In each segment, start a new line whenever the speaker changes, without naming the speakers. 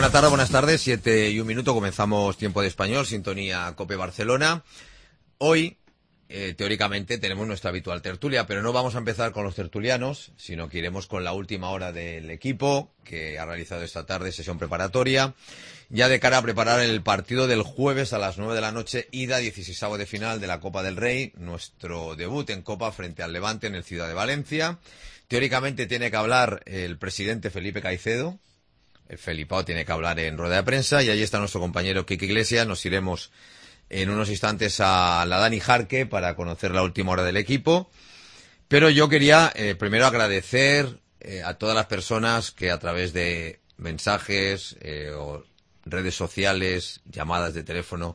la tarde, buenas tardes, 7:01, comenzamos Tiempo de Español, sintonía COPE Barcelona. Hoy, teóricamente, tenemos nuestra habitual tertulia, pero no vamos a empezar con los tertulianos, sino que iremos con la última hora del equipo, que ha realizado esta tarde sesión preparatoria, ya de cara a preparar el partido del jueves a las 9 de la noche, ida 16avo de final de la Copa del Rey, nuestro debut en Copa frente al Levante en el Ciudad de Valencia. Teóricamente tiene que hablar el presidente Felipe Caicedo. El Felipao tiene que hablar en rueda de prensa y ahí está nuestro compañero Quique Iglesias. Nos iremos en unos instantes a la Dani Jarque para conocer la última hora del equipo. Pero yo quería primero agradecer a todas las personas que a través de mensajes o redes sociales, llamadas de teléfono,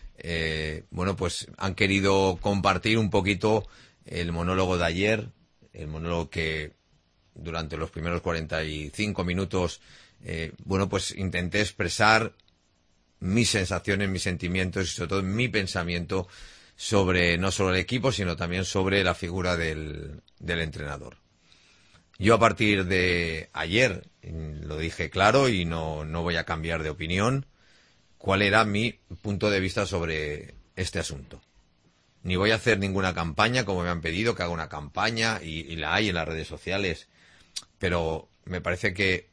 pues han querido compartir un poquito el monólogo de ayer, el monólogo que durante los primeros 45 minutos pues intenté expresar mis sensaciones, mis sentimientos y sobre todo mi pensamiento sobre no solo el equipo, sino también sobre la figura del entrenador. Yo a partir de ayer lo dije claro y no voy a cambiar de opinión cuál era mi punto de vista sobre este asunto. Ni voy a hacer ninguna campaña, como me han pedido que haga una campaña, y la hay en las redes sociales, pero me parece que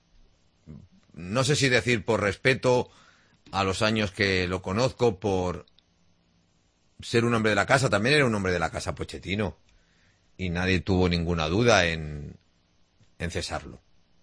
no sé si decir por respeto a los años que lo conozco, por ser un hombre de la casa. También era un hombre de la casa Pochettino y nadie tuvo ninguna duda en cesarlo.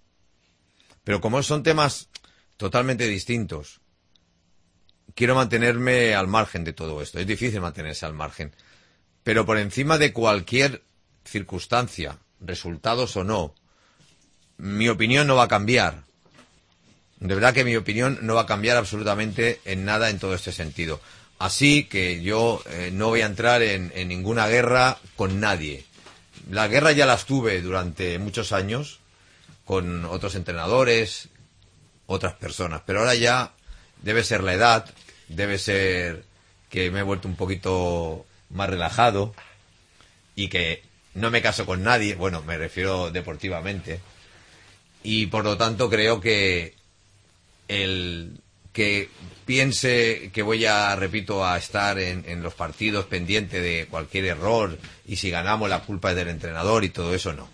Pero como son temas totalmente distintos, quiero mantenerme al margen de todo esto. Es difícil mantenerse al margen, pero por encima de cualquier circunstancia, resultados o no, mi opinión no va a cambiar. De verdad que mi opinión no va a cambiar absolutamente en nada en todo este sentido. Así que yo no voy a entrar en ninguna guerra con nadie. Las guerras ya las tuve durante muchos años con otros entrenadores, otras personas. Pero ahora ya debe ser la edad, debe ser que me he vuelto un poquito más relajado y que no me caso con nadie. Bueno, me refiero deportivamente. Y por lo tanto creo que el que piense que voy a estar en los partidos pendiente de cualquier error y si ganamos la culpa es del entrenador y todo eso, no.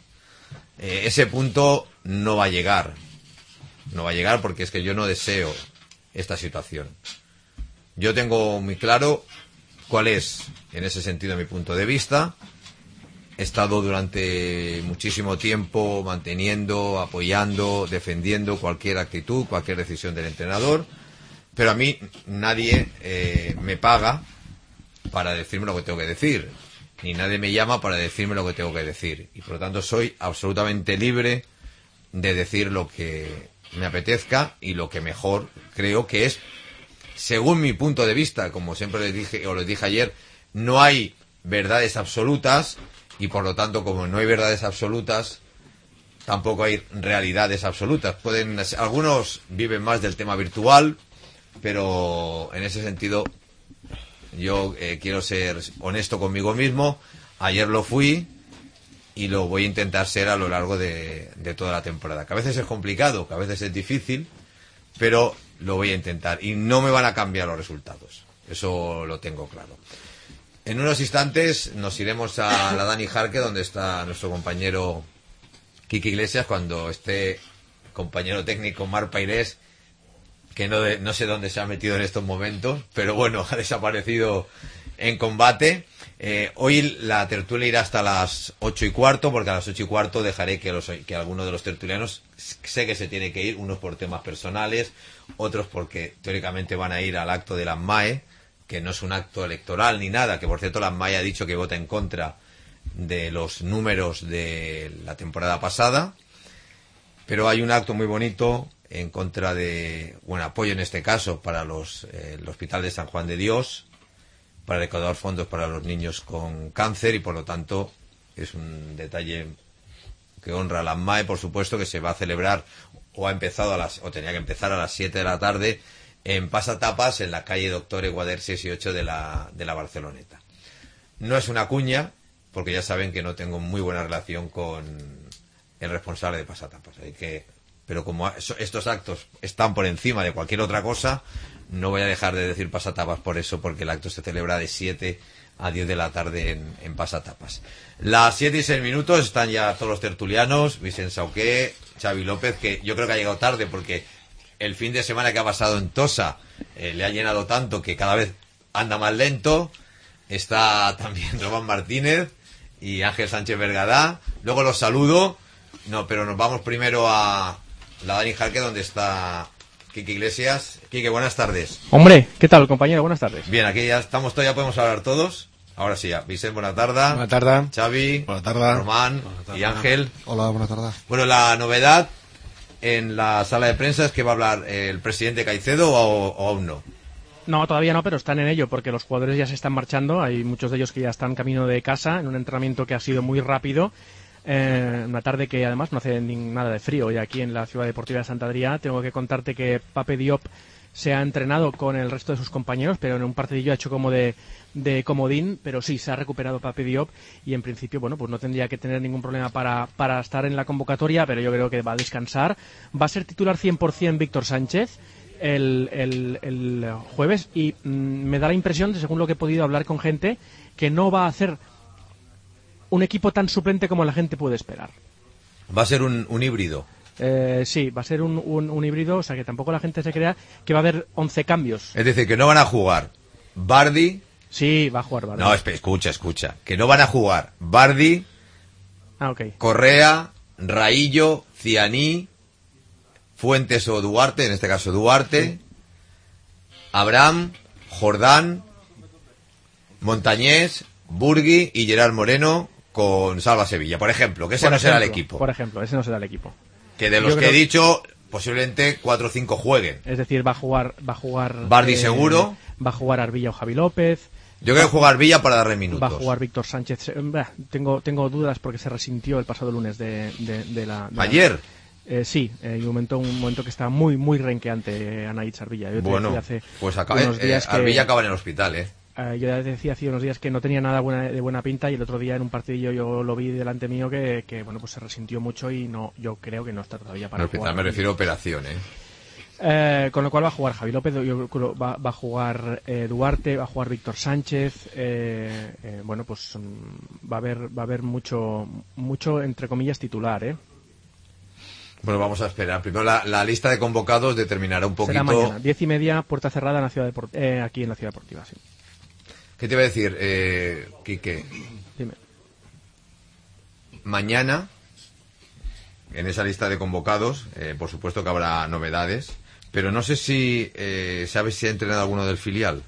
Ese punto no va a llegar. No va a llegar porque es que yo no deseo esta situación. Yo tengo muy claro cuál es, en ese sentido, mi punto de vista. He estado durante muchísimo tiempo manteniendo, apoyando, defendiendo cualquier actitud, cualquier decisión del entrenador, pero a mí nadie me paga para decirme lo que tengo que decir, ni nadie me llama para decirme lo que tengo que decir, y por lo tanto soy absolutamente libre de decir lo que me apetezca y lo que mejor creo que es, según mi punto de vista. Como siempre les dije ayer, no hay verdades absolutas. Y por lo tanto, como no hay verdades absolutas, tampoco hay realidades absolutas. Algunos viven más del tema virtual, pero en ese sentido yo quiero ser honesto conmigo mismo. Ayer lo fui y lo voy a intentar ser a lo largo de toda la temporada. Que a veces es complicado, que a veces es difícil, pero lo voy a intentar. Y no me van a cambiar los resultados. Eso lo tengo claro. En unos instantes nos iremos a la Dani Jarque, donde está nuestro compañero Quique Iglesias, cuando esté compañero técnico Marc Pairés, que no sé dónde se ha metido en estos momentos, pero bueno, ha desaparecido en combate. Hoy la tertulia irá hasta las 8:15, porque a las 8:15 dejaré que algunos de los tertulianos, sé que se tiene que ir, unos por temas personales, otros porque teóricamente van a ir al acto de la MAE, que no es un acto electoral ni nada, que por cierto la MAE ha dicho que vota en contra de los números de la temporada pasada, pero hay un acto muy bonito en contra de, apoyo en este caso para el Hospital de San Juan de Dios, para recaudar fondos para los niños con cáncer, y por lo tanto es un detalle que honra a la MAE, por supuesto, que se va a celebrar, o tenía que empezar a las 7 de la tarde, en Pasatapas, en la calle Doctor Eguader 6 y 8 de la Barceloneta. No es una cuña, porque ya saben que no tengo muy buena relación con el responsable de Pasatapas, así que pero como estos actos están por encima de cualquier otra cosa, no voy a dejar de decir Pasatapas por eso, porque el acto se celebra de 7 a 10 de la tarde en Pasatapas. Las 7:06 están ya todos los tertulianos, Vicente Sauqué, Xavi López, que yo creo que ha llegado tarde porque el fin de semana que ha pasado en Tosa le ha llenado tanto que cada vez anda más lento. Está también Román Martínez y Ángel Sánchez Vergadá. Luego los saludo, pero nos vamos primero a la Dani Jarque, donde está Quique Iglesias. Quique, buenas tardes.
Hombre, ¿qué tal, compañero? Buenas tardes.
Bien, aquí ya estamos todos, ya podemos hablar todos. Ahora sí, ya. Vicente, buenas tardes.
Buenas tardes.
Xavi.
Buenas tardes.
Román.
Buenas tardes.
Y Ángel.
Hola, buenas tardes.
Bueno, la novedad en la sala de prensa es que va a hablar el presidente Caicedo o aún no.
No, todavía no, pero están en ello porque los jugadores ya se están marchando. Hay muchos de ellos que ya están camino de casa en un entrenamiento que ha sido muy rápido. Una tarde que además no hace nada de frío. Y aquí en la Ciudad Deportiva de Sant Adrià tengo que contarte que Pape Diop se ha entrenado con el resto de sus compañeros, pero en un partidillo ha hecho como de comodín, pero sí, se ha recuperado Pape Diop y en principio, bueno, pues no tendría que tener ningún problema para estar en la convocatoria, pero yo creo que va a descansar. Va a ser titular 100% Víctor Sánchez el jueves y me da la impresión, según lo que he podido hablar con gente, que no va a hacer un equipo tan suplente como la gente puede esperar.
Va a ser un híbrido.
Sí, va a ser un híbrido, o sea que tampoco la gente se crea que va a haber 11 cambios.
Es decir, que no van a jugar Bardi.
Sí, va a jugar Bardi.
No, escucha. Que no van a jugar Bardi,
okay.
Correa, Raillo, Cianí, Fuentes o Duarte, en este caso Duarte, sí. Abraham, Jordán, Montañés, Burgui y Gerard Moreno con Salva Sevilla, por ejemplo, que ese no será el equipo.
Por ejemplo, ese no será el equipo.
Que de los que he dicho, posiblemente 4 o 5 jueguen.
Es decir, va a jugar
Bardi seguro.
Va a jugar Arbilla o Javi López.
Yo creo que jugar Arbilla para darle minutos.
Va a jugar Víctor Sánchez. Tengo dudas porque se resintió el pasado lunes
¿Ayer?
Sí, en un momento que estaba muy, muy renqueante Anaït Arbilla.
Bueno, pues Arbilla acaba en el hospital,
Yo ya decía hace unos días que no tenía nada de buena pinta y el otro día en un partido yo lo vi delante mío que bueno, pues se resintió mucho y no, yo creo que no está todavía para
jugar.
Hospital,
me refiero a operación,
con lo cual va a jugar Javi López, va a jugar Duarte, va a jugar Víctor Sánchez, bueno, pues va a haber mucho entre comillas titular,
Bueno, vamos a esperar. Primero la lista de convocados determinará un poquito.
Será mañana, 10:30, puerta cerrada en la ciudad aquí en la Ciudad Deportiva, sí.
¿Qué te iba a decir, Quique?
Dime.
Mañana, en esa lista de convocados, por supuesto que habrá novedades, pero no sé si sabes si ha entrenado alguno del filial.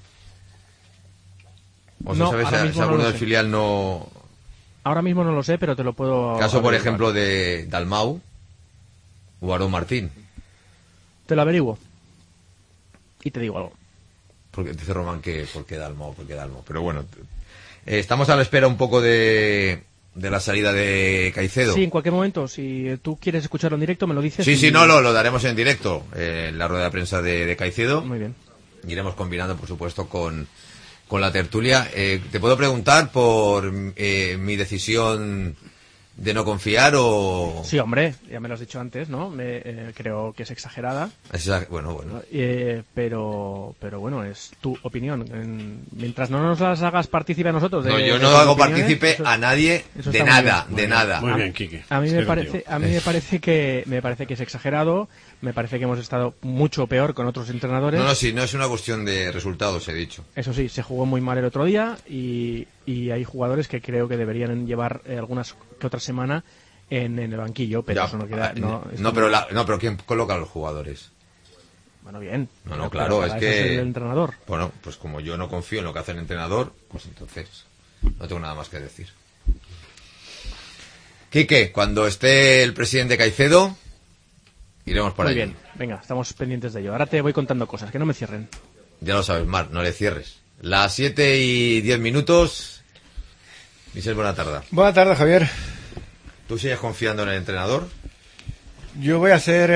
O
no,
sabes si alguno del filial no.
Ahora mismo no lo sé, pero te lo puedo.
Caso, por ejemplo, de Dalmau o Aarón Martín.
Te lo averiguo y te digo algo.
Porque dice Román que ¿por qué Dalmau? Pero bueno, estamos a la espera un poco de la salida de Caicedo.
Sí, en cualquier momento, si tú quieres escucharlo en directo, me lo dices.
Sí, no, lo daremos en directo, en la rueda de prensa de Caicedo.
Muy bien.
Iremos combinando, por supuesto, con la tertulia. ¿Te puedo preguntar por mi decisión de no confiar o...?
Sí, hombre, ya me lo has dicho antes, ¿no? Creo que es exagerada.
Bueno.
Pero bueno, es tu opinión. Mientras no nos las hagas partícipe a nosotros...
yo no hago partícipe a nadie de nada.
Muy bien, Quique.
A mí me parece que es exagerado. Me parece que hemos estado mucho peor con otros entrenadores.
No es una cuestión de resultados, he dicho.
Eso sí, se jugó muy mal el otro día y hay jugadores que creo que deberían llevar algunas que otra semana en el banquillo, pero
ya,
eso no queda...
pero ¿quién coloca a los jugadores?
Bueno, bien.
Claro, es que...
Es el entrenador.
Bueno, pues como yo no confío en lo que hace el entrenador, pues entonces no tengo nada más que decir. Quique, cuando esté el presidente Caicedo, iremos por ahí.
Muy bien, venga, estamos pendientes de ello. Ahora te voy contando cosas, que no me cierren.
Ya lo sabes, Mar, no le cierres. Las 7:10. Michel, buena tarde.
Buena tarde, Javier.
¿Tú sigues confiando en el entrenador?
Yo voy a ser...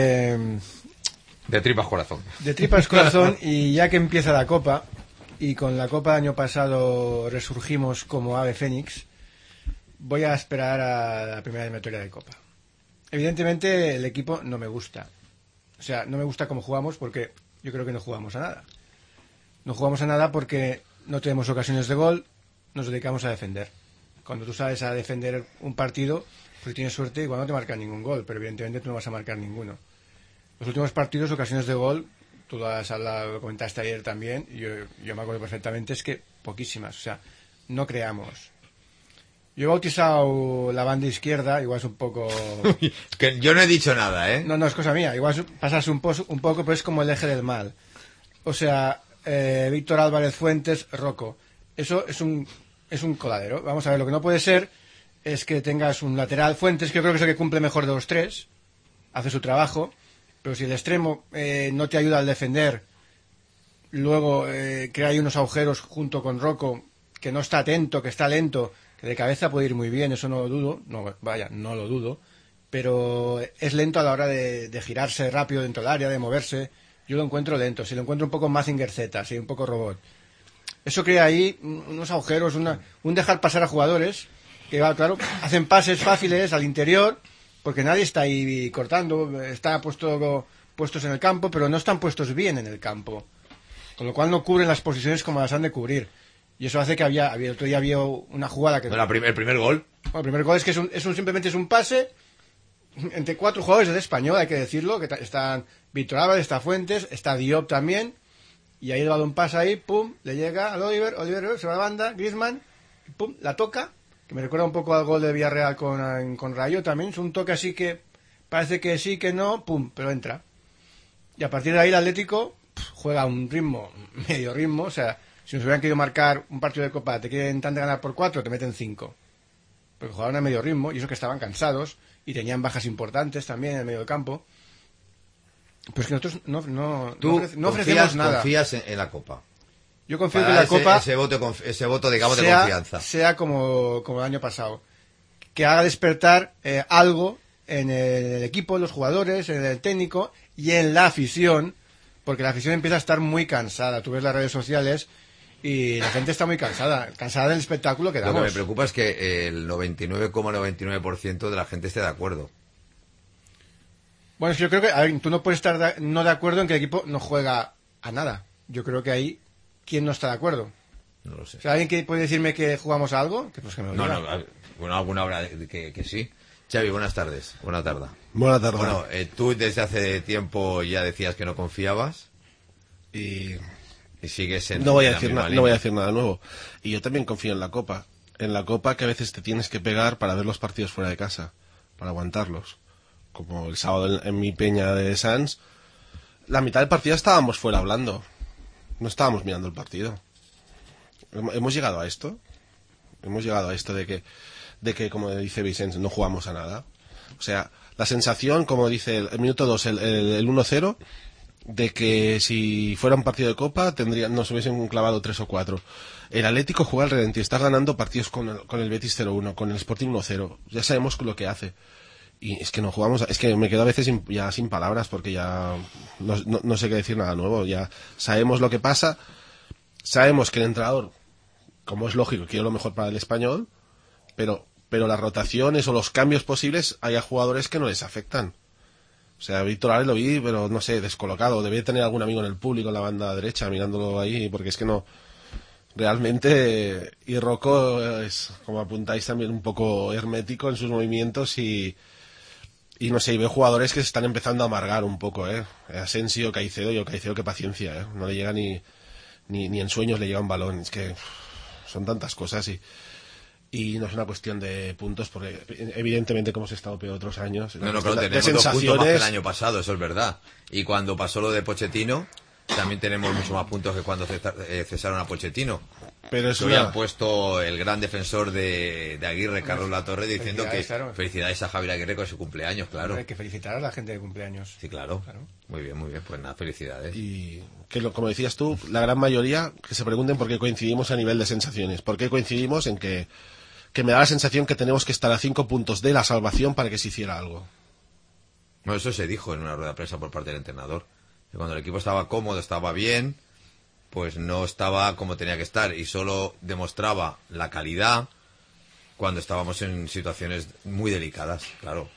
de tripas corazón.
De tripas corazón, y ya que empieza la Copa, y con la Copa año pasado resurgimos como ave fénix, voy a esperar a la primera eliminatoria de Copa. evidentemente el equipo no me gusta. O sea, no me gusta cómo jugamos porque yo creo que no jugamos a nada. No jugamos a nada porque no tenemos ocasiones de gol, nos dedicamos a defender. Cuando tú sales a defender un partido, pues tienes suerte igual no te marcan ningún gol, pero evidentemente tú no vas a marcar ninguno. Los últimos partidos, ocasiones de gol, tú lo has hablado, lo comentaste ayer también, y yo me acuerdo perfectamente, es que poquísimas, o sea, no creamos. Yo he bautizado la banda izquierda, igual es un poco...
Que yo no he dicho nada, ¿eh?
No, es cosa mía, igual pasarse un poco, pero es como el eje del mal. O sea, Víctor Álvarez Fuentes, Rocco. Eso es un coladero. Vamos a ver, lo que no puede ser es que tengas un lateral Fuentes, que yo creo que es el que cumple mejor de los tres, hace su trabajo, pero si el extremo no te ayuda al defender, luego crea ahí unos agujeros junto con Rocco, que no está atento, que está lento, que de cabeza puede ir muy bien, eso no lo dudo, no lo dudo, pero es lento a la hora de girarse rápido dentro del área, de moverse. Yo lo encuentro lento, si lo encuentro un poco Mazinger Z, así un poco robot. Eso crea ahí unos agujeros, un dejar pasar a jugadores que, claro, hacen pases fáciles al interior, porque nadie está ahí cortando, está puestos en el campo, pero no están puestos bien en el campo. Con lo cual no cubren las posiciones como las han de cubrir. Y eso hace que el otro día había una jugada que...
El primer gol.
Bueno, el primer gol es que simplemente es un pase entre 4 jugadores del Español, hay que decirlo, que están Víctor Álvarez, está Fuentes, está Diop también, y ahí el balón pasa ahí, pum, le llega al Oliver se va a la banda, Griezmann, pum, la toca, que me recuerda un poco al gol de Villarreal con Rayo también, es un toque así que parece que sí, que no, pum, pero entra. Y a partir de ahí el Atlético juega un medio ritmo, o sea, si nos hubieran querido marcar un partido de Copa, te quieren intentar ganar por 4, te meten 5. Porque jugaban a medio ritmo, y eso que estaban cansados, y tenían bajas importantes también en el medio del campo. Pues que nosotros no ofrecemos nada.
Confías en la Copa.
Yo confío en que la Copa...
Ese voto, digamos, de confianza.
Sea como el año pasado. Que haga despertar algo en el equipo, en los jugadores, en el técnico y en la afición, porque la afición empieza a estar muy cansada. Tú ves las redes sociales y la gente está muy cansada del espectáculo que damos.
Lo que me preocupa es que el 99,99% de la gente esté de acuerdo.
Bueno, es que yo creo que tú no puedes estar no de acuerdo en que el equipo no juega a nada. Yo creo que ahí, ¿quién no está de acuerdo?
No lo sé.
O sea, ¿alguien que puede decirme que jugamos a algo? Que pues que me lo diga.
Bueno, alguna habrá que sí. Xavi, buenas tardes. Buena tarde.
Buena tarde.
Bueno, tú desde hace tiempo ya decías que no confiabas.
Y
sigues en...
no voy a decir nada nuevo. Y yo también confío en la Copa. En la Copa que a veces te tienes que pegar para ver los partidos fuera de casa, para aguantarlos. Como el sábado en mi peña de Sans, la mitad del partido estábamos fuera hablando. No estábamos mirando el partido. Hemos llegado a esto. Hemos llegado a esto de que como dice Vicente, no jugamos a nada. O sea, la sensación, como dice el minuto 2, el 1-0, de que si fuera un partido de Copa nos hubiesen clavado 3 o 4. El Atlético juega al revés, está ganando partidos con el Betis 0-1, con el Sporting 1-0. Ya sabemos lo que hace. Y es que no jugamos, es que me quedo a veces ya sin palabras porque ya no sé qué decir nada nuevo. Ya sabemos lo que pasa, sabemos que el entrenador, como es lógico, quiere lo mejor para el Español, pero las rotaciones o los cambios posibles hay a jugadores que no les afectan. O sea, Víctor Álvarez lo vi, pero no sé, descolocado. Debe tener algún amigo en el público en la banda derecha mirándolo ahí, porque es que no... Realmente, y Rocco es, como apuntáis, también un poco hermético en sus movimientos y no sé, y veo jugadores que se están empezando a amargar un poco, Asensio, Caicedo, qué paciencia, no le llega ni en sueños le llega un balón. Es que son tantas cosas y no es una cuestión de puntos, porque evidentemente como se ha estado peor otros años.
Pero tenemos 2 puntos más que el año pasado, eso es verdad. Y cuando pasó lo de Pochettino, también tenemos mucho más puntos que cuando cesaron a Pochettino.
Pero es
habían puesto el gran defensor de Aguirre, Carlos Latorre, diciendo que
claro.
Felicidades a Javier Aguirre con su cumpleaños, claro.
Hay que felicitar a la gente de cumpleaños.
Sí, claro. Muy bien, pues nada, felicidades.
Y que como decías tú, la gran mayoría que se pregunten por qué coincidimos a nivel de sensaciones. ¿Por qué coincidimos en que me da la sensación que tenemos que estar a 5 puntos de la salvación para que se hiciera algo?
Bueno, eso se dijo en una rueda de prensa por parte del entrenador. Que cuando el equipo estaba cómodo, estaba bien, pues no estaba como tenía que estar y solo demostraba la calidad cuando estábamos en situaciones muy delicadas, claro.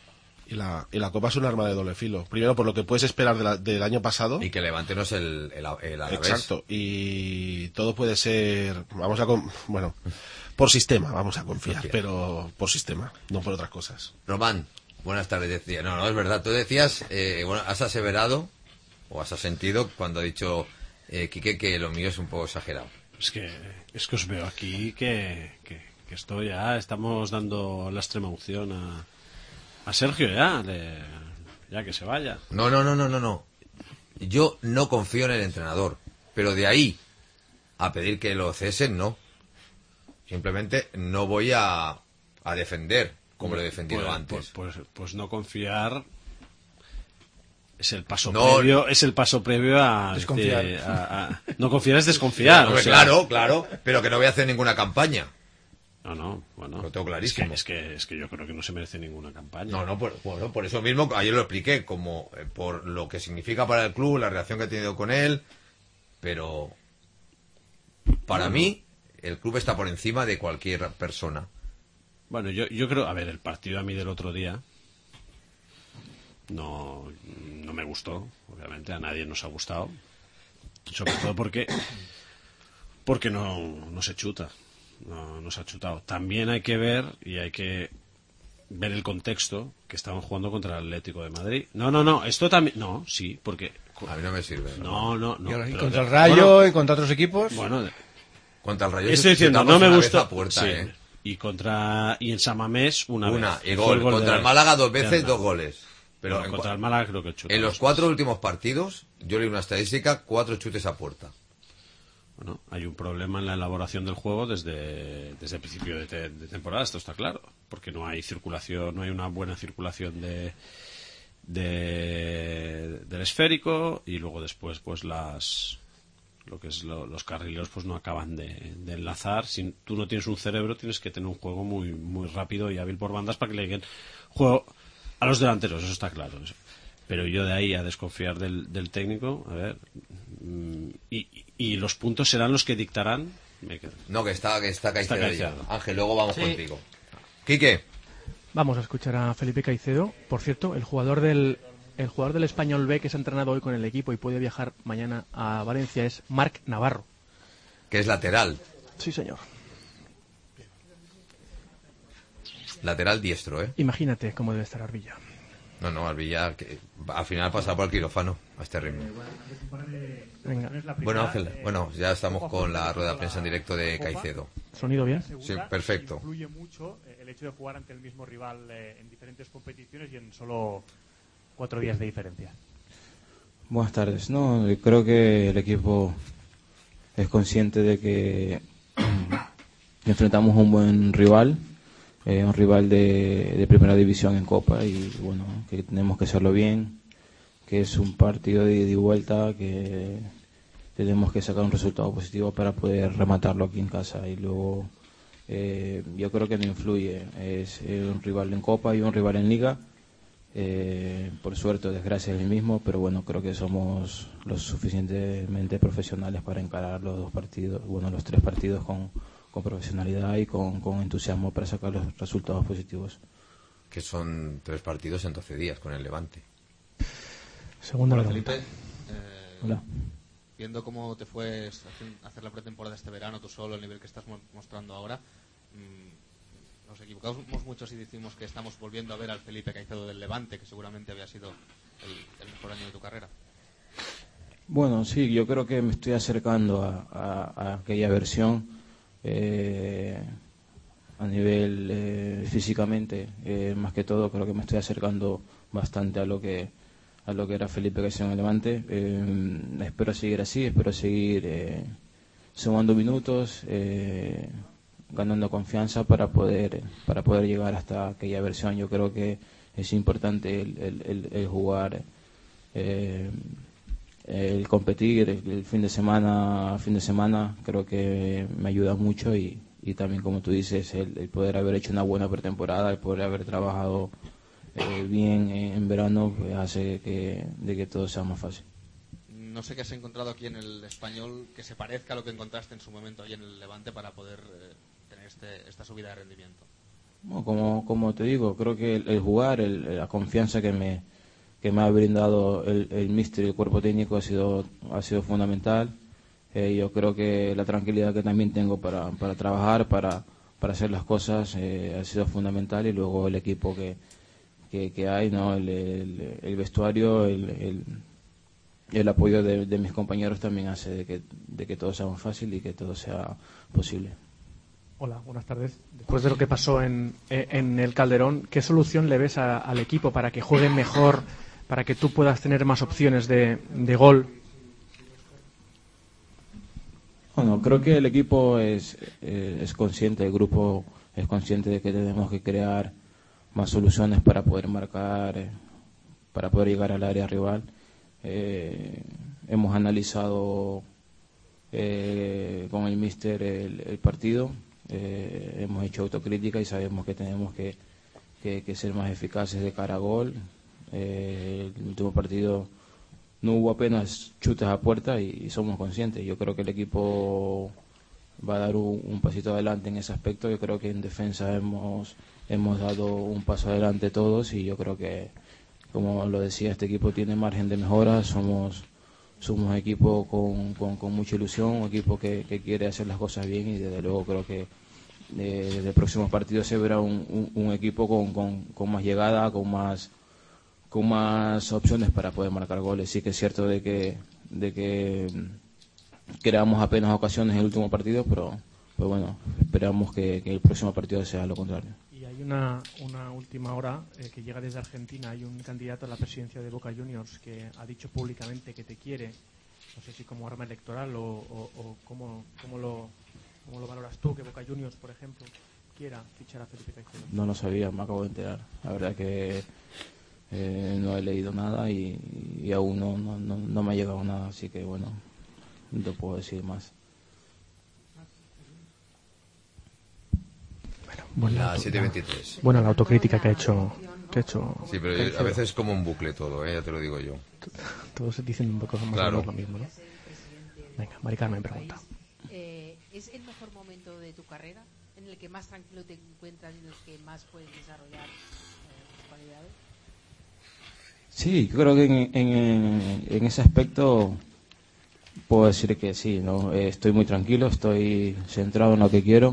Y la Copa es un arma de doble filo. Primero, por lo que puedes esperar del año pasado.
Y que Levante no es el Alavés.
Exacto. Y todo puede ser... Bueno, por sistema vamos a confiar, pero por sistema, no por otras cosas.
Román, buenas tardes. Decía, no, es verdad. Tú decías, has aseverado, o has sentido, cuando ha dicho Quique, que lo mío es un poco exagerado.
Es que os veo aquí que esto ya estamos dando la extrema unción a Sergio ya que se vaya.
No. Yo no confío en el entrenador, pero de ahí a pedir que lo cesen, no. Simplemente no voy a defender como lo he defendido antes.
Pues no confiar es el paso previo a
desconfiar.
No confiar es desconfiar.
Hombre, claro, pero que no voy a hacer ninguna campaña.
No, bueno.
Lo tengo clarísimo.
Es que yo creo que no se merece ninguna campaña.
No, por eso mismo, ayer lo expliqué, como por lo que significa para el club, la relación que he tenido con él, pero para mí el club está por encima de cualquier persona.
Bueno, yo creo, a ver, el partido a mí del otro día no me gustó, obviamente a nadie nos ha gustado, sobre todo porque no se chuta. No nos ha chutado. También hay que ver el contexto que estaban jugando contra el Atlético de Madrid. No, esto también... No, sí, porque...
A mí no me sirve.
No.
Y contra el Rayo y contra otros equipos.
Bueno,
contra el Rayo
estoy diciendo, no me gustó.
Puerta,
sí. Y en San Mamés una vez.
Y gol. Contra el Málaga 2 veces, 2 goles.
Pero contra el Málaga creo que chutó.
En los 4 últimos partidos, yo leí una estadística, 4 chutes a puerta.
Bueno, hay un problema en la elaboración del juego desde el principio de temporada, esto está claro, porque no hay circulación, no hay una buena circulación del esférico, y luego después pues los carrileros pues no acaban de enlazar. Si tú no tienes un cerebro, tienes que tener un juego muy muy rápido y hábil por bandas para que le lleguen juego a los delanteros, eso está claro. Pero yo de ahí a desconfiar del técnico, a ver, y los puntos serán los que dictarán.
No, que está Caicedo ya. Ángel, luego vamos
Sí.
contigo. Quique.
Vamos a escuchar a Felipe Caicedo. Por cierto, el jugador del Español B que se ha entrenado hoy con el equipo y puede viajar mañana a Valencia es Marc Navarro.
Que es lateral.
Sí, señor.
Lateral diestro, ¿eh?
Imagínate cómo debe estar Arbilla.
No, Alvillar, que al final pasa por el quirófano a este ritmo.
Venga.
Bueno, Ángel, ya estamos con la rueda de prensa en directo de Caicedo.
¿Sonido bien?
Sí, perfecto.
Influye mucho el hecho de jugar ante el mismo rival en diferentes competiciones y en solo 4 días de diferencia.
Buenas tardes. No, creo que el equipo es consciente de que enfrentamos a un buen rival, un rival de primera división en Copa, y bueno, que tenemos que hacerlo bien, que es un partido de ida y vuelta, que tenemos que sacar un resultado positivo para poder rematarlo aquí en casa. Y luego yo creo que no influye, es un rival en Copa y un rival en Liga. Por suerte o desgracia es el mismo, pero bueno, creo que somos lo suficientemente profesionales para encarar los tres partidos con profesionalidad y con entusiasmo para sacar los resultados positivos.
Que son 3 partidos en 12 días con el Levante.
Segunda
Hola,
pregunta.
Felipe.
Hola.
Viendo cómo te fue hacer la pretemporada este verano tú solo, el nivel que estás mostrando ahora, nos equivocamos mucho si decimos que estamos volviendo a ver al Felipe Caicedo del Levante, que seguramente había sido el mejor año de tu carrera.
Bueno, sí, yo creo que me estoy acercando a aquella versión a nivel físicamente, más que todo creo que me estoy acercando bastante a lo que era Felipe Caicedo en el Levante. Espero seguir así, espero seguir sumando minutos, ganando confianza para poder llegar hasta aquella versión. Yo creo que es importante el jugar, el competir, el fin de semana creo que me ayuda mucho, y también, como tú dices, el poder haber hecho una buena pretemporada, el poder haber trabajado bien en verano, pues hace de que todo sea más fácil.
No sé qué has encontrado aquí en el Español que se parezca a lo que encontraste en su momento ahí en el Levante para poder tener esta subida de rendimiento.
Bueno, como te digo, creo que el jugar, la confianza que me ha brindado el míster y el cuerpo técnico ha sido fundamental. Yo creo que la tranquilidad que también tengo para trabajar, para hacer las cosas, ha sido fundamental, y luego el equipo que hay, ¿no? El vestuario, el apoyo de mis compañeros también hace de que todo sea más fácil y que todo sea posible.
Hola, buenas tardes. Después de lo que pasó en el Calderón, ¿qué solución le ves al equipo para que juegue mejor, para que tú puedas tener más opciones de gol?
Bueno, creo que el equipo es consciente, el grupo es consciente de que tenemos que crear más soluciones para poder marcar, para poder llegar al área rival. Hemos analizado con el míster el partido, hemos hecho autocrítica y sabemos que tenemos que ser más eficaces de cara a gol. El último partido no hubo apenas chutes a puerta y somos conscientes. Yo creo que el equipo va a dar un pasito adelante en ese aspecto. Yo creo que en defensa hemos dado un paso adelante todos, y yo creo que, como lo decía, este equipo tiene margen de mejora. Somos equipo con mucha ilusión, un equipo que quiere hacer las cosas bien, y desde luego creo que desde el próximo partido se verá un equipo con más llegada, con más opciones para poder marcar goles. Sí que es cierto de que creamos apenas ocasiones en el último partido, pero bueno, esperamos que el próximo partido sea lo contrario.
Y hay una última hora que llega desde Argentina. Hay un candidato a la presidencia de Boca Juniors que ha dicho públicamente que te quiere. No sé si como arma electoral o cómo lo valoras tú, que Boca Juniors, por ejemplo, quiera fichar a Felipe Caicedo.
No lo sabía, me acabo de enterar. La verdad que no he leído nada y aún no me ha llegado nada, así que bueno, no te puedo decir más.
La 7:23.
Bueno, la autocrítica que ha hecho.
Sí, pero a veces es como un bucle todo, ya te lo digo yo.
Todos dicen un poco más o menos lo mismo, ¿no? Venga, Mari Carmen pregunta.
¿Es el mejor momento de tu carrera en el que más tranquilo te encuentras y en el que más puedes desarrollar tus cualidades?
Sí, creo que en ese aspecto puedo decir que sí, ¿no? Estoy muy tranquilo, estoy centrado en lo que quiero.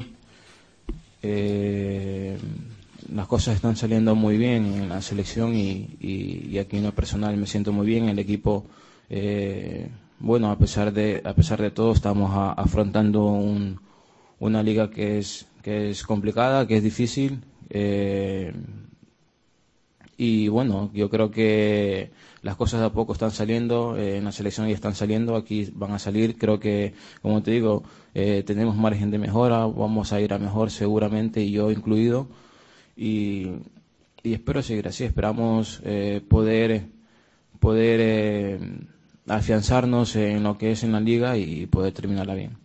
Las cosas están saliendo muy bien en la selección y aquí en lo personal me siento muy bien. El equipo, bueno, a pesar de todo, estamos afrontando una liga que es complicada, que es difícil. Y bueno, yo creo que las cosas de a poco están saliendo, en la selección ya están saliendo, aquí van a salir. Creo que, como te digo, tenemos margen de mejora, vamos a ir a mejor seguramente, y yo incluido. Y espero seguir así, esperamos poder afianzarnos en lo que es en la liga y poder terminarla bien.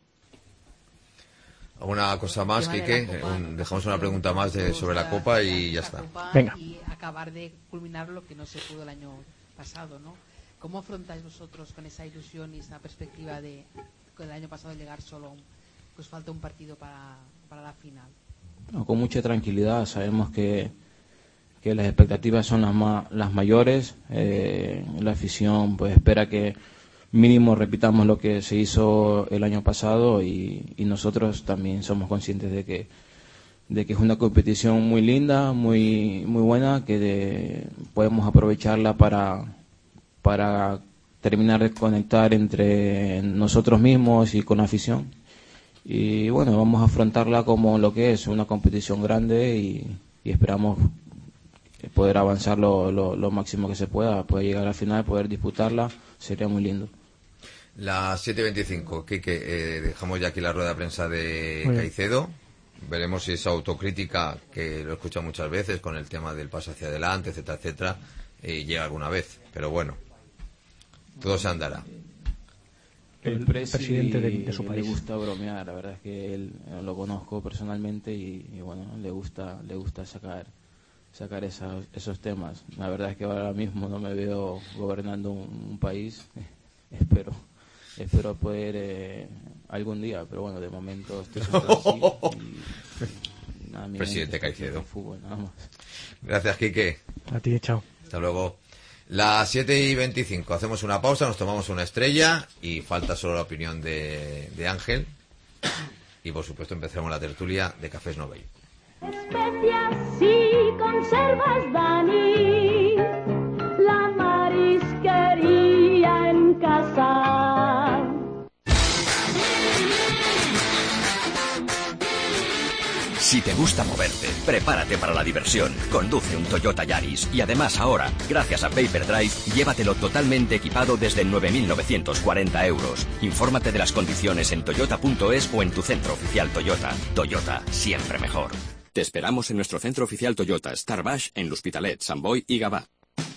¿Alguna cosa más, Quique? Dejamos una pregunta más sobre la Copa y ya está.
Venga.
Y acabar de culminar lo que no se pudo el año pasado, ¿no? ¿Cómo afrontáis vosotros con esa ilusión y esa perspectiva de con el año pasado llegar solo, que os falta un partido para la final?
Bueno, con mucha tranquilidad, sabemos que las expectativas son las mayores. La afición pues espera que mínimo repitamos lo que se hizo el año pasado, y nosotros también somos conscientes de que es una competición muy linda, muy buena, que podemos aprovecharla para terminar de conectar entre nosotros mismos y con la afición. Y bueno, vamos a afrontarla como lo que es una competición grande y esperamos poder avanzar lo máximo que se pueda, poder llegar al final, poder disputarla, sería muy lindo.
La 7:25, Quique, dejamos ya aquí la rueda de prensa de Caicedo. Veremos si esa autocrítica, que lo he escuchado muchas veces con el tema del paso hacia adelante, etcétera, etcétera, llega alguna vez. Pero bueno, todo se andará.
El
presidente de su país
le gusta bromear, la verdad es que él lo conozco personalmente y bueno, le gusta sacar esos temas. La verdad es que ahora mismo no me veo gobernando un país. Espero poder algún día, pero bueno, de momento estoy centrado así. Nada, mi
Presidente
mente,
Caicedo.
fútbol, nada más.
Gracias, Quique.
A ti, chao.
Hasta luego. Las 7:25. Hacemos una pausa, nos tomamos una estrella y falta solo la opinión de Ángel. Y por supuesto empezaremos la tertulia de Cafés Novell.
Especias y conservas, Dani, la marisquería en casa.
Si te gusta moverte, prepárate para la diversión. Conduce un Toyota Yaris y además ahora, gracias a Paper Drive, llévatelo totalmente equipado desde 9.940 euros. Infórmate de las condiciones en toyota.es o en tu centro oficial Toyota. Toyota, siempre mejor. Te esperamos en nuestro centro oficial Toyota, Starbash, en L'Hospitalet, Sant Boi y Gavà.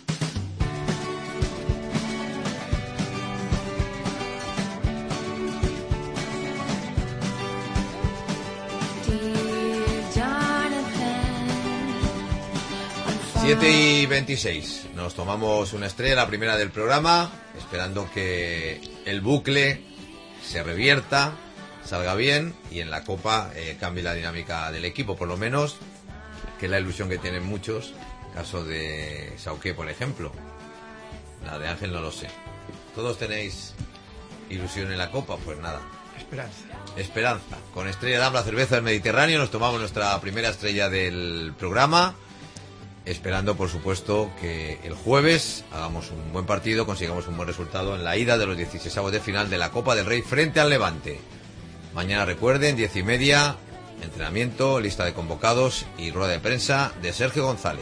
Siete y 26. Nos tomamos una estrella, la primera del programa, esperando que el bucle se revierta, salga bien y en la Copa cambie la dinámica del equipo, por lo menos, que es la ilusión que tienen muchos. Caso de Sauqué, por ejemplo. La de Ángel no lo sé. ¿Todos tenéis ilusión en la Copa? Pues nada. Esperanza. Con Estrella Damm, la cerveza del Mediterráneo, nos tomamos nuestra primera estrella del programa. Esperando, por supuesto, que el jueves hagamos un buen partido, consigamos un buen resultado en la ida de los 16avos de final de la Copa del Rey frente al Levante. Mañana, recuerden, 10:30, entrenamiento, lista de convocados y rueda de prensa de Sergio González.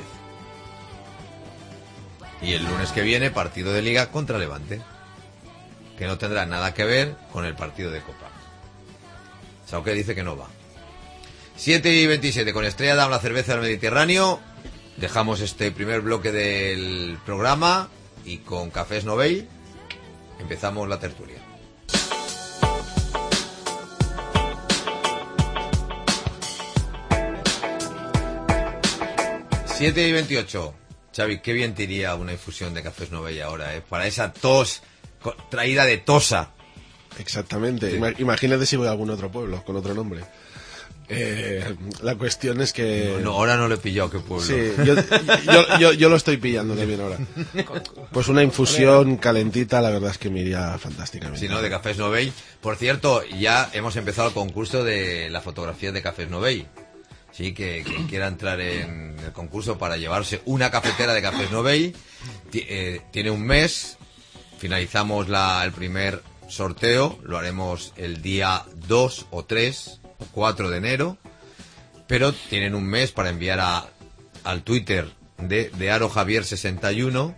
Y el lunes que viene, partido de Liga contra Levante, que no tendrá nada que ver con el partido de Copa. Sauqué dice que no va. 7:27, con Estrella Damm, la cerveza del Mediterráneo. Dejamos este primer bloque del programa y con Cafés Novell empezamos la tertulia. Siete y 28. Xavi, qué bien te iría una infusión de Cafés Novell ahora, para esa tos traída de Tosa.
Exactamente.
Sí.
Imagínate si voy a algún otro pueblo con otro nombre. La cuestión es que...
No, ahora no le he pillado qué pueblo.
Sí, yo lo estoy pillando también ahora. Pues una infusión calentita, la verdad es que me iría fantásticamente.
Sí, ¿no? De Cafés Novell. Por cierto, ya hemos empezado el concurso de la fotografía de Cafés Novell. Sí, que quien quiera entrar en el concurso para llevarse una cafetera de Cafés Novell, tiene un mes. Finalizamos el primer sorteo, lo haremos el día 2 o 3 o 4 de enero, pero tienen un mes para enviar al Twitter de Aro Javier 61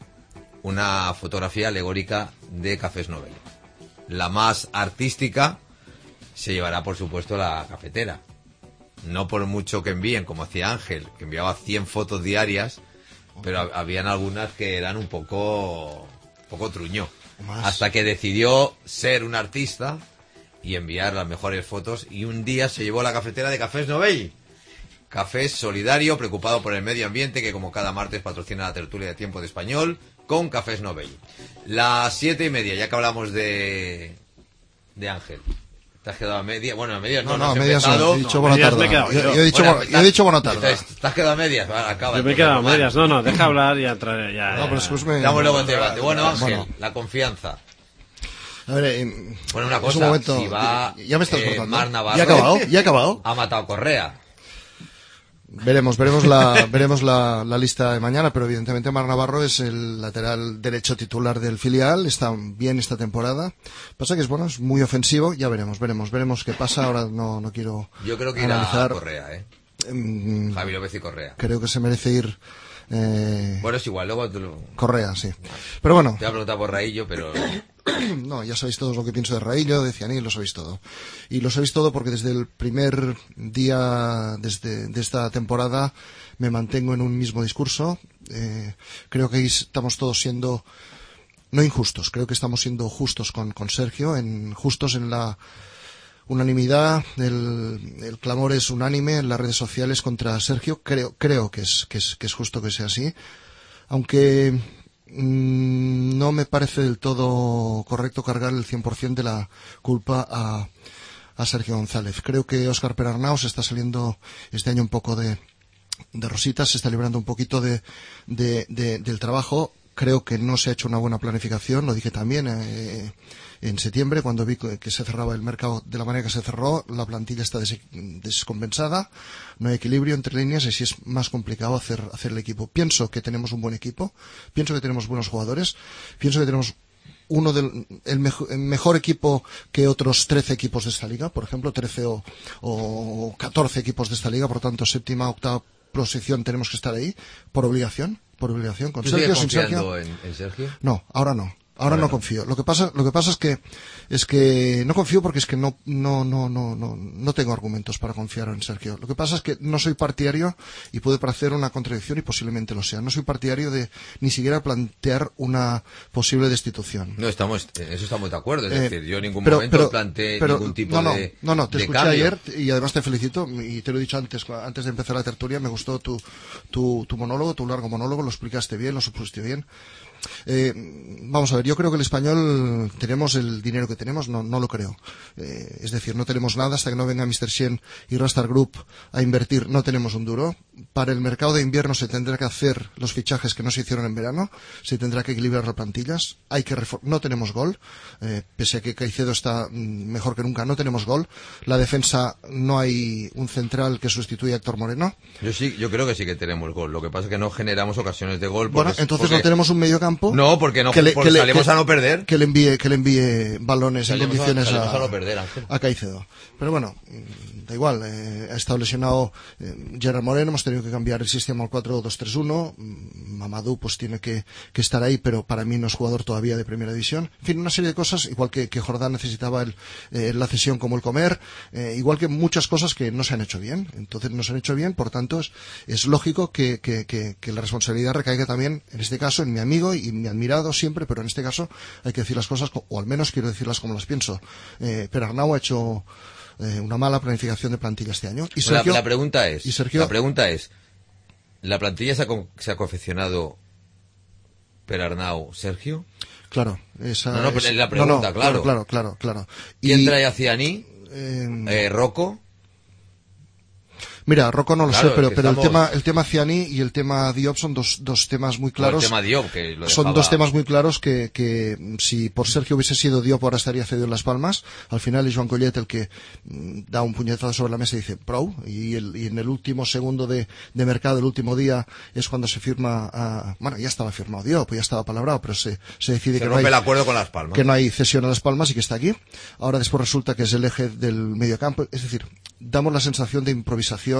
una fotografía alegórica de Cafés Novell. La más artística se llevará, por supuesto, la cafetera. No por mucho que envíen, como hacía Ángel, que enviaba 100 fotos diarias, pero habían algunas que eran un poco truñó. Hasta que decidió ser un artista y enviar las mejores fotos, y un día se llevó la cafetera de Cafés Novell. Café solidario, preocupado por el medio ambiente, que como cada martes patrocina la tertulia de Tiempo de Español con Cafés Novell. Las 7:30, ya que hablamos de Ángel. ¿Te has quedado a media? Bueno, a medias no.
No, a medias no. He dicho buena tarde. Yo he dicho buena tarde.
¿Te has quedado a medias? Acaba.
Yo me he quedado a medias. No, deja hablar y entrar.
No, pero escúchame.
Estamos luego en debate. Bueno, Ángel, la confianza.
A ver,
bueno, una cosa,
momento,
si va
ya me estás cortando.
Mar Navarro,
¿Ya ha acabado?
Ha matado a Correa.
Veremos la lista de mañana, pero evidentemente Mar Navarro es el lateral derecho titular del filial, está bien esta temporada. Pasa que es muy ofensivo, ya veremos qué pasa. Ahora no quiero
Yo creo que
analizar.
Irá a Correa, Javi López y Correa.
Creo que se merece ir.
Bueno, es igual, luego
Correa, sí. Pero bueno.
Te voy a preguntar por Raillo, pero...
No, ya sabéis todos lo que pienso de Raillo, de Cianil, lo sabéis todo. Y lo sabéis todo porque desde el primer día de esta temporada me mantengo en un mismo discurso. Creo que estamos todos siendo, no injustos, creo que estamos siendo justos con Sergio, justos en la unanimidad. El clamor es unánime en las redes sociales contra Sergio. Creo que es justo que sea así. Aunque... no me parece del todo correcto cargar el 100% de la culpa Sergio González. Creo que Óscar Perarnau se está saliendo este año un poco de rositas, se está librando un poquito del trabajo. Creo que no se ha hecho una buena planificación, lo dije también en septiembre, cuando vi que se cerraba el mercado de la manera que se cerró. La plantilla está descompensada, no hay equilibrio entre líneas y así es más complicado hacer el equipo. Pienso que tenemos un buen equipo, pienso que tenemos buenos jugadores, pienso que tenemos el mejor equipo que otros 13 equipos de esta liga, por ejemplo, 13 o 14 equipos de esta liga, por tanto, séptima, octava posición tenemos que estar ahí, por obligación, con Sergio, sin Sergio.
¿En Sergio?
No, ahora no. Ahora no confío. Lo que pasa es que no confío porque es que no tengo argumentos para confiar en Sergio. Lo que pasa es que no soy partidario, y puede parecer una contradicción y posiblemente lo sea. No soy partidario de ni siquiera plantear una posible destitución.
No, eso estamos de acuerdo. Es decir, yo en ningún momento planteé ningún tipo de
te escuché
cambio.
ayer y además te felicito, y te lo he dicho antes de empezar la tertulia. Me gustó tu monólogo, tu largo monólogo, lo explicaste bien, lo supusiste bien. Vamos a ver, yo creo que el Español tenemos el dinero que tenemos, no lo creo. Es decir, no tenemos nada hasta que no venga Mr. Shen y Rastar Group a invertir, no tenemos un duro. Para el mercado de invierno se tendrá que hacer los fichajes que no se hicieron en verano, se tendrá que equilibrar las plantillas, no tenemos gol, pese a que Caicedo está mejor que nunca, no tenemos gol. La defensa, no hay un central que sustituya a Héctor Moreno.
Yo creo que sí que tenemos gol, lo que pasa es que no generamos ocasiones de gol.
Bueno, entonces no tenemos un medio campo.
No, porque salimos a no perder.
Que le envíe balones en condiciones
a no perder,
a Caicedo. Pero bueno, da igual. Ha estado lesionado Gerard Moreno, hemos tenido que cambiar el sistema al 4-2-3-1. Mamadou pues tiene que estar ahí, pero para mí no es jugador todavía de primera división. En fin, una serie de cosas, igual que Jordán necesitaba la cesión como el comer, igual que muchas cosas que no se han hecho bien. Entonces no se han hecho bien, por tanto es lógico que la responsabilidad recaiga también, en este caso, en mi amigo y mi admirado siempre, pero en este caso hay que decir las cosas, o al menos quiero decirlas como las pienso. Perarnau ha hecho una mala planificación de plantilla este año. Y Sergio,
la pregunta es, ¿la plantilla se ha confeccionado Perarnau, Sergio?
Claro, esa
es la pregunta,
claro.
¿Quién trae a Ciani? ¿Rocco?
Mira, Rocco no lo sé, pero el tema Ciani y el tema Diop son dos temas muy claros.
El tema Diop, que lo dejaba...
Son dos temas muy claros que si por Sergio hubiese sido Diop ahora estaría cedido en Las Palmas. Al final es Joan Collet el que da un puñetazo sobre la mesa y dice prou, y en el último segundo de mercado, el último día, es cuando se firma bueno, ya estaba firmado Diop, ya estaba palabrado, pero se decide que no hay
el acuerdo con Las Palmas,
que no hay cesión a Las Palmas y que está aquí. Ahora después resulta que es el eje del mediocampo, es decir, damos la sensación de improvisación.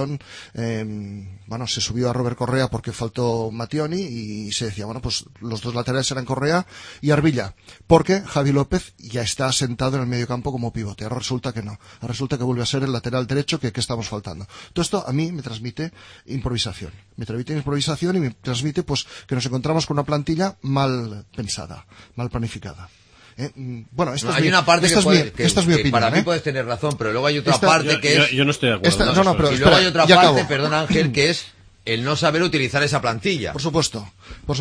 Se subió a Robert Correa porque faltó Mattioni y se decía, bueno, pues los dos laterales eran Correa y Arbilla, porque Javi López ya está sentado en el mediocampo como pivote. Ahora resulta que no, ahora resulta que vuelve a ser el lateral derecho que estamos faltando. Todo esto a mí me transmite improvisación, y me transmite pues que nos encontramos con una plantilla mal pensada, mal planificada. Bueno,
hay una parte
esta es mi opinión.
Para mí puedes tener razón, pero luego hay otra parte que es...
Yo no estoy de acuerdo.
Y luego hay otra parte, perdona Ángel, que es el no saber utilizar esa plantilla.
Por supuesto.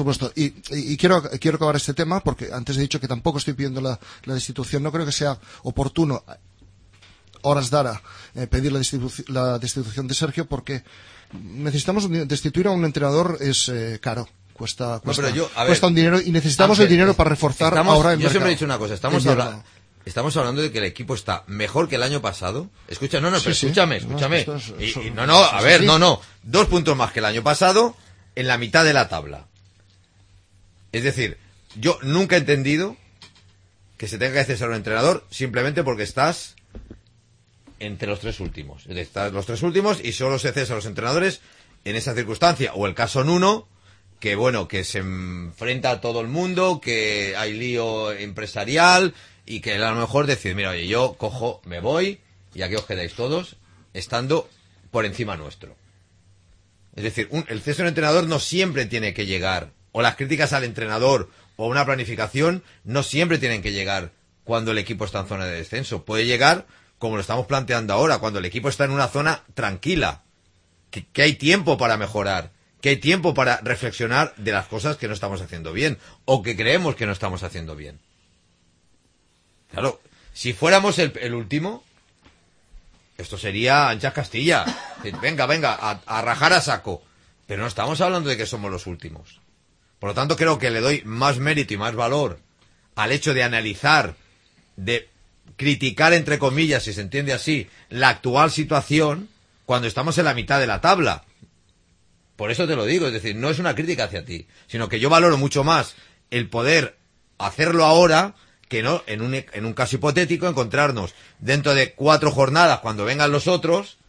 Y quiero acabar este tema, porque antes he dicho que tampoco estoy pidiendo la destitución. No creo que sea oportuno, horas d'ara, pedir la destitución de Sergio, porque necesitamos destituir a un entrenador, es caro. Cuesta un dinero y necesitamos el dinero para reforzar ahora el mercado.
Yo siempre he dicho una cosa, estamos hablando de que el equipo está mejor que el año pasado. Escucha, escúchame. A ver, 2 puntos más que el año pasado en la mitad de la tabla. Es decir, yo nunca he entendido que se tenga que cesar un entrenador simplemente porque estás entre los 3 últimos. Estás los 3 últimos y solo se cesa a los entrenadores en esa circunstancia. O el caso Nuno, que se enfrenta a todo el mundo, que hay lío empresarial y que a lo mejor decir, mira, oye, yo cojo, me voy y aquí os quedáis todos estando por encima nuestro. Es decir, el cese de un entrenador no siempre tiene que llegar, o las críticas al entrenador o una planificación no siempre tienen que llegar cuando el equipo está en zona de descenso. Puede llegar, como lo estamos planteando ahora, cuando el equipo está en una zona tranquila, que hay tiempo para mejorar, que hay tiempo para reflexionar de las cosas que no estamos haciendo bien o que creemos que no estamos haciendo bien. Claro, si fuéramos el último, Esto sería Anchas Castilla. Venga, a rajar a saco. Pero no estamos hablando de que somos los últimos. Por lo tanto, creo que le doy más mérito y más valor al hecho de analizar, de criticar, entre comillas, si se entiende así, la actual situación cuando estamos en la mitad de la tabla. Por eso te lo digo, es decir, no es una crítica hacia ti, sino que yo valoro mucho más el poder hacerlo ahora que no en un caso hipotético encontrarnos dentro de 4 jornadas cuando vengan los otros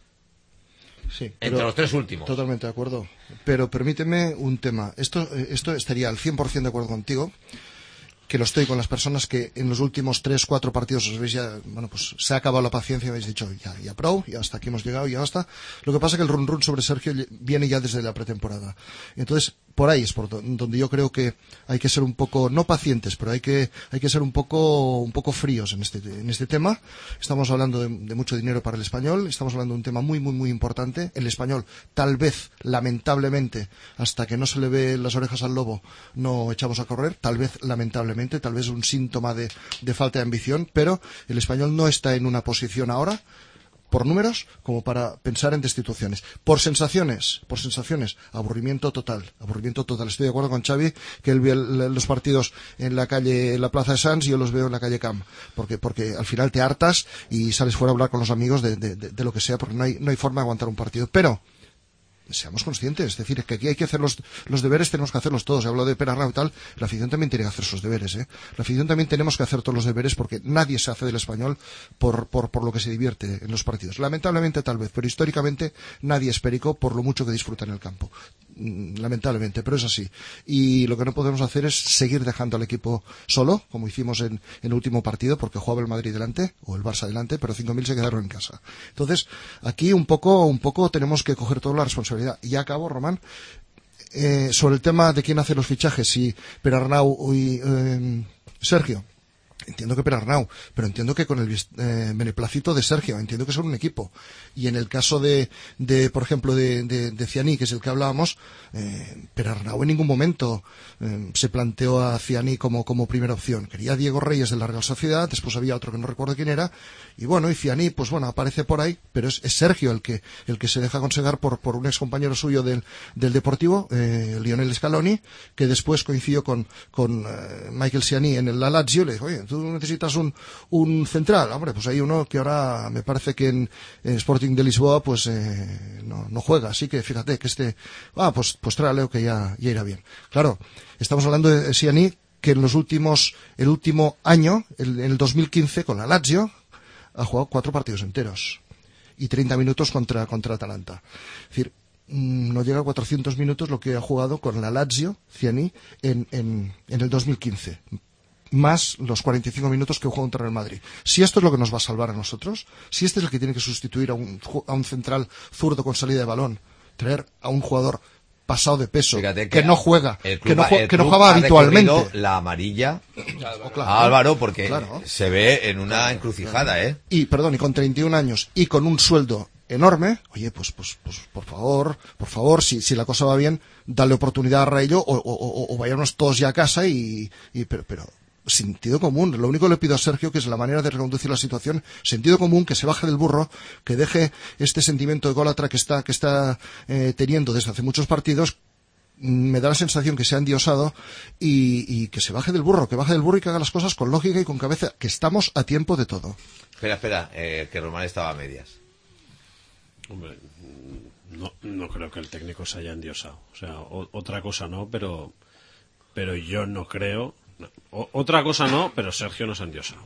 sí,
entre los 3 últimos.
Totalmente de acuerdo. Pero permíteme un tema. Esto estaría al 100% de acuerdo contigo, que lo estoy con las personas que en los últimos 3-4 partidos os veis ya, bueno, pues se ha acabado la paciencia y habéis dicho ya pro, ya hasta aquí hemos llegado, ya basta. Lo que pasa es que el run sobre Sergio viene ya desde la pretemporada. Entonces, por ahí es por donde yo creo que hay que ser un poco, no pacientes, pero hay que ser un poco fríos en este tema. Estamos hablando de mucho dinero para el Español, estamos hablando de un tema muy, muy, muy importante. El Español, tal vez, lamentablemente, hasta que no se le ve las orejas al lobo, no echamos a correr, tal vez, lamentablemente, tal vez un síntoma de falta de ambición, pero el Español no está en una posición ahora, por números, como para pensar en destituciones. Por sensaciones, aburrimiento total. Estoy de acuerdo con Xavi, que él ve los partidos en la Plaza de Sants y yo los veo en la calle Camp, porque al final te hartas y sales fuera a hablar con los amigos de lo que sea, porque no hay forma de aguantar un partido. Pero seamos conscientes, es decir, que aquí hay que hacer los deberes, tenemos que hacerlos todos. Hablo de Perarnau y tal, la afición también tiene que hacer sus deberes, La afición también tenemos que hacer todos los deberes, porque nadie se hace del Español por lo que se divierte en los partidos. Lamentablemente tal vez, pero históricamente nadie es perico por lo mucho que disfruta en el campo. Lamentablemente, pero es así. Y lo que no podemos hacer es seguir dejando al equipo solo, como hicimos en el último partido, porque jugaba el Madrid delante, o el Barça delante, pero 5.000 se quedaron en casa. Entonces, aquí un poco tenemos que coger toda la responsabilidad. Y ya acabo, Román. Sobre el tema de quién hace los fichajes, si Perarnau y Sergio. Entiendo que Perarnau, pero entiendo que con el beneplácito de Sergio, entiendo que son un equipo. Y en el caso por ejemplo, de Cianí, que es el que hablábamos, Perarnau en ningún momento se planteó a Cianí como primera opción. Quería a Diego Reyes de la Real Sociedad, después había otro que no recuerdo quién era, y Cianí, pues aparece por ahí, pero es Sergio el que se deja aconsejar por un ex compañero suyo del Deportivo, Lionel Scaloni, que después coincidió con Michael Cianí en el Lazio, le dijo, oye, tú necesitas un central. Hombre, pues hay uno que ahora me parece que en Sporting de Lisboa pues no juega, así que fíjate que pues tráelo que ya irá bien. Claro, estamos hablando de Cianí, que el último año, en el 2015 con la Lazio, ha jugado 4 partidos enteros y 30 minutos contra Atalanta. Es decir, no llega a 400 minutos lo que ha jugado con la Lazio, Cianí, en el 2015. Más los 45 minutos que jugó contra el Madrid. Si esto es lo que nos va a salvar a nosotros, si este es el que tiene que sustituir a un central zurdo con salida de balón, traer a un jugador pasado de peso, que no juega, que no jugaba habitualmente.
La amarilla a Álvaro, porque se ve en una encrucijada,
Y con 31 años y con un sueldo enorme, oye, pues por favor, si la cosa va bien, dale oportunidad a Raillo o vayamos todos ya a casa pero sentido común. Lo único que le pido a Sergio, que es la manera de reconducir la situación, sentido común, que se baje del burro, que deje este sentimiento de ególatra que está teniendo desde hace muchos partidos. Me da la sensación que se ha endiosado y que se baje del burro, y que haga las cosas con lógica y con cabeza, que estamos a tiempo de todo.
Espera, que Román estaba a medias.
Hombre, no creo que el técnico se haya endiosado. O sea, otra cosa no, pero yo no creo. Otra cosa no, pero Sergio nos ha endiosado.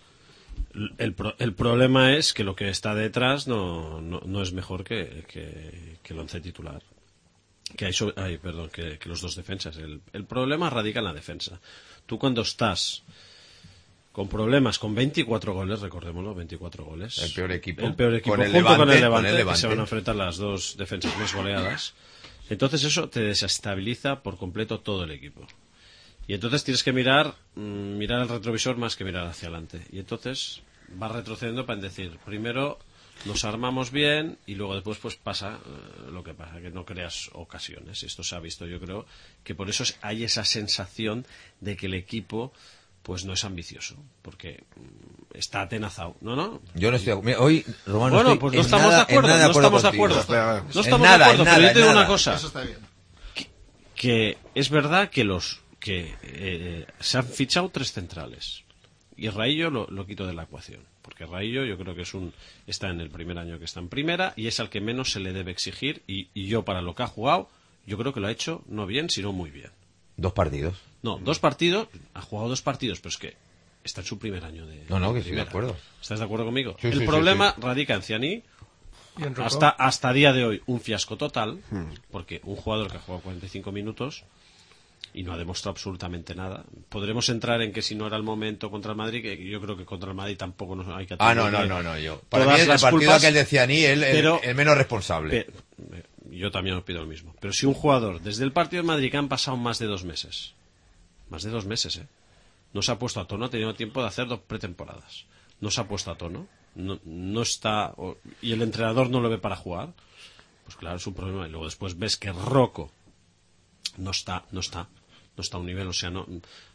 El problema es que lo que está detrás no es mejor que el once titular. Que los dos defensas. El problema radica en la defensa. Tú cuando estás con problemas, con 24 goles, recordémoslo, 24 goles.
El peor equipo
con el Levante, que se van a enfrentar las dos defensas más goleadas. Entonces eso te desestabiliza por completo todo el equipo. Y entonces tienes que mirar el retrovisor más que mirar hacia adelante. Y entonces vas retrocediendo para decir, primero nos armamos bien y luego después pues pasa lo que pasa, que no creas ocasiones. Esto se ha visto, yo creo, que por eso hay esa sensación de que el equipo pues no es ambicioso, porque está atenazado. No.
Yo no estoy de acuerdo. Mira, hoy, Romano,
Bueno,
estoy
pues no
en
estamos
nada-
de acuerdo,
en nada
no estamos de
contigo.
acuerdo.
En
No estamos
nada,
de acuerdo,
en
pero yo
nada,
te digo
en
una
nada.
cosa.
Eso está bien.
Que es verdad que se han fichado 3 centrales. Y Raillo lo quito de la ecuación. Porque Raillo yo creo que está en el primer año que está en primera y es al que menos se le debe exigir. Y yo, para lo que ha jugado, yo creo que lo ha hecho no bien, sino muy bien.
2 partidos.
No, 2 partidos, ha jugado 2 partidos, pero es que está en su primer año de
No, que sí, de
primera.
acuerdo.
¿Estás de acuerdo conmigo?
Sí,
El
sí,
problema radica en Cianí.
Y en Rocco.
Hasta día de hoy un fiasco total, porque un jugador que ha jugado 45 minutos y no ha demostrado absolutamente nada. Podremos entrar en que si no era el momento contra el Madrid, que yo creo que contra el Madrid tampoco nos hay que
No,
atribuirle
yo. Para
todas
mí el
las
partido
culpas,
aquel de Cianí, el menos responsable.
Yo también os pido lo mismo. Pero si un jugador, desde el partido de Madrid, que han pasado más de 2 meses, no se ha puesto a tono, ha tenido tiempo de hacer 2 pretemporadas, no se ha puesto a tono, no está, y el entrenador no lo ve para jugar, pues claro, es un problema. Y luego después ves que Rocco no está a un nivel, o sea, no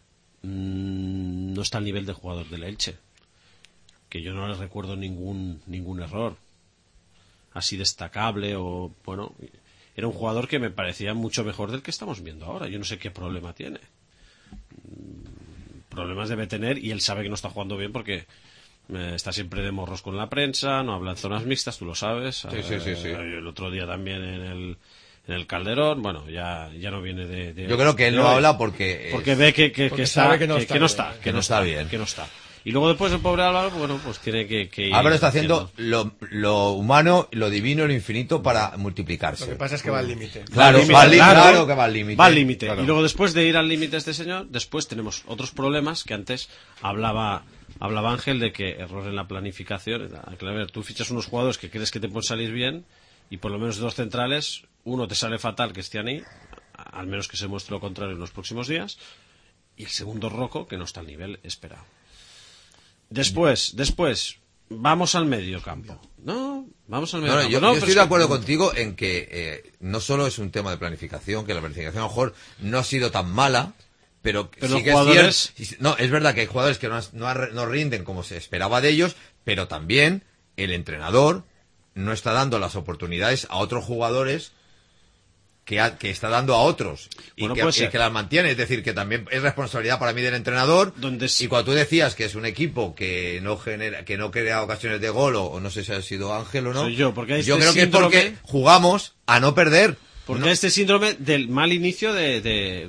está al nivel de jugador del Elche, que yo no le recuerdo ningún error así destacable, o bueno, era un jugador que me parecía mucho mejor del que estamos viendo ahora. Yo no sé qué problema tiene. Problemas debe tener, y él sabe que no está jugando bien porque está siempre de morros con la prensa, no habla en zonas mixtas, tú lo sabes.
Sí.
El otro día también en el Calderón, bueno, ya no viene de
Yo creo que él no habla porque
ve que
sabe
que no está
bien.
Y luego después el pobre Álvaro, bueno, pues tiene que ir
Álvaro está haciendo lo humano, lo divino, lo infinito para multiplicarse.
Lo que pasa es que va al límite.
Claro, claro que va al límite.
Va al límite.
Claro.
Y luego después de ir al límite este señor, después tenemos otros problemas que antes hablaba Ángel de que error en la planificación. Claro, a ver, tú fichas unos jugadores que crees que te pueden salir bien y por lo menos 2 centrales, uno te sale fatal, que es Cianí, al menos que se muestre lo contrario en los próximos días, y el segundo Rocco, que no está al nivel esperado. Después, vamos al medio campo. No, vamos al medio campo.
Yo estoy de acuerdo contigo en que no solo es un tema de planificación, que la planificación a lo mejor no ha sido tan mala, pero sí
los
que
jugadores...
es cierto. No, es verdad que hay jugadores que no rinden como se esperaba de ellos, pero también el entrenador no está dando las oportunidades a otros jugadores que está dando a otros y
Bueno,
que las mantiene. Es decir, que también es responsabilidad para mí del entrenador. Y cuando tú decías que es un equipo que no crea ocasiones de gol, o no sé si ha sido Ángel o no,
Soy yo, porque
creo que es porque jugamos a no perder.
Porque este síndrome del mal inicio de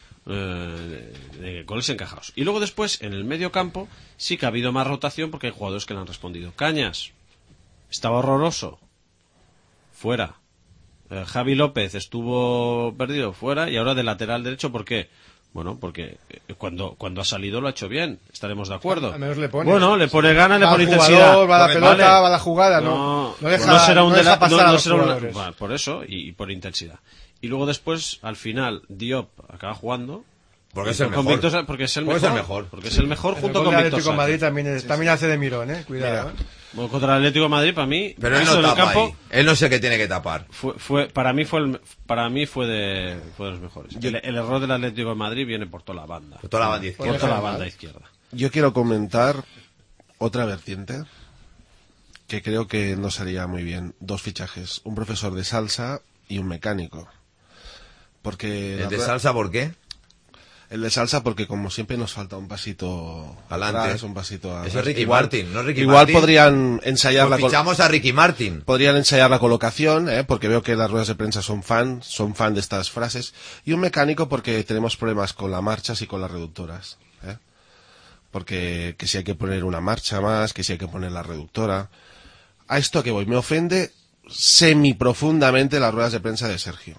goles encajados. Y luego después, en el medio campo, sí que ha habido más rotación porque hay jugadores que le han respondido. Cañas, estaba horroroso, fuera. Javi López estuvo perdido, fuera. Y ahora de lateral derecho, ¿por qué? Bueno, porque cuando ha salido lo ha hecho bien, estaremos de acuerdo.
Al menos le pone.
Bueno, le pone ganas, le pone
jugador,
intensidad.
va a la pelota,
Vale.
va a la jugada, no deja pasar a los jugadores.
Bueno, por eso y por intensidad. Y luego después, al final, Diop acaba jugando.
Porque es el mejor.
Porque es el mejor. Porque es el mejor junto
El
con
gol de
Víctor
Atlético de Madrid
Sánchez.
también hace de mirón, cuidado.
Bueno, contra el Atlético de Madrid, para mí,
Pero él
eso
no
en el
tapa
campo,
ahí. Él no es el que tiene que tapar.
para mí fue de los mejores. El error del Atlético de Madrid viene por toda la banda.
Por toda la banda izquierda.
Por toda la banda izquierda.
Yo quiero comentar otra vertiente que creo que nos haría muy bien. 2 fichajes, un profesor de salsa y un mecánico. Porque
¿El de salsa por qué?
El de salsa porque como siempre nos falta un pasito
adelante,
un pasito atrás.
Ese es Ricky Martin, ¿no?
Igual podrían ensayar
pues fichamos a Ricky Martin.
Podrían ensayar la colocación, porque veo que las ruedas de prensa son fan de estas frases. Y un mecánico porque tenemos problemas con las marchas y con las reductoras, porque que si hay que poner una marcha más, que si hay que poner la reductora. A esto que voy, me ofende semiprofundamente las ruedas de prensa de Sergio.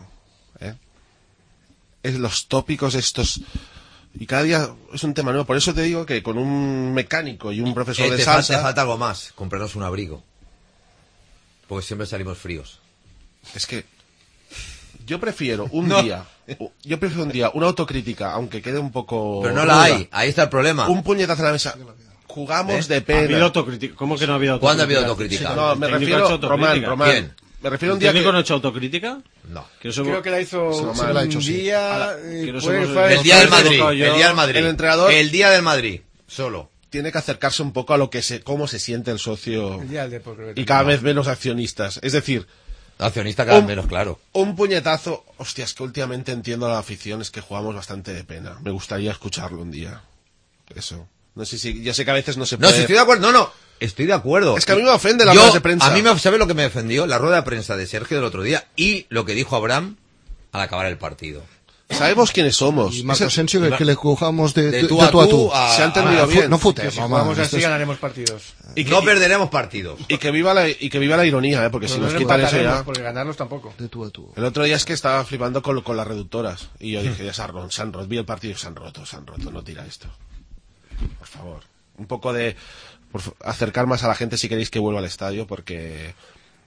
Es los tópicos estos, y cada día es un tema nuevo. Por eso te digo que con un mecánico y un profesor de salsa
te falta algo más, comprarnos un abrigo, porque siempre salimos fríos.
Es que yo prefiero un día una autocrítica, aunque quede un poco
pero no la hay, ahí está el problema.
Un puñetazo en la mesa. Jugamos de pena.
¿Ha habido autocrítica? ¿Cómo que no ha habido autocrítica?
¿Cuándo ha habido autocrítica?
No, me refiero Román. Me refiero a un
¿El
día
técnico no ha
que...
hecho autocrítica?
No.
Creo que la hizo
Sí, la ha hecho,
un
sí.
día...
Que nos
fue-
hemos-
fue-
El día del Madrid.
yo-
El día del Madrid.
El entrenador-
El día del Madrid. Solo.
tiene que acercarse un poco a lo que cómo se siente el socio
El día del Depor, creo que
y cada
también.
vez menos accionistas. Es decir,
Accionista cada vez menos, claro.
un puñetazo. Hostia, es que últimamente entiendo a la afición, es que jugamos bastante de pena. Me gustaría escucharlo un día. Eso. No sé si, yo sé que a veces no se
No,
puede.
si estoy de acuerdo. No, estoy de acuerdo.
Es que a mí me ofende la
Yo-
rueda de prensa.
A mí ¿sabe lo que me defendió? La rueda de prensa de Sergio del otro día y lo que dijo Abraham al acabar el partido.
Sabemos quiénes somos.
Y Marco
Ese-
Asensio, que le jugamos de
tú
tú
a
a tú.
tú
se ha entendido bien.
No fute,
Que si
mamá,
jugamos
esto
así
es-
ganaremos partidos.
Y que,
No perderemos partidos.
y que viva la ironía, porque si
Pero
nos
no
quitan eso
empataremos,
ya.
porque ganarlos tampoco.
de tú a tú.
El otro día es que estaba flipando con las reductoras. Y yo dije, ya se han roto. Vi el partido y se han roto. No tira esto. Por favor. Un poco de acercar más a la gente si queréis que vuelva al estadio, porque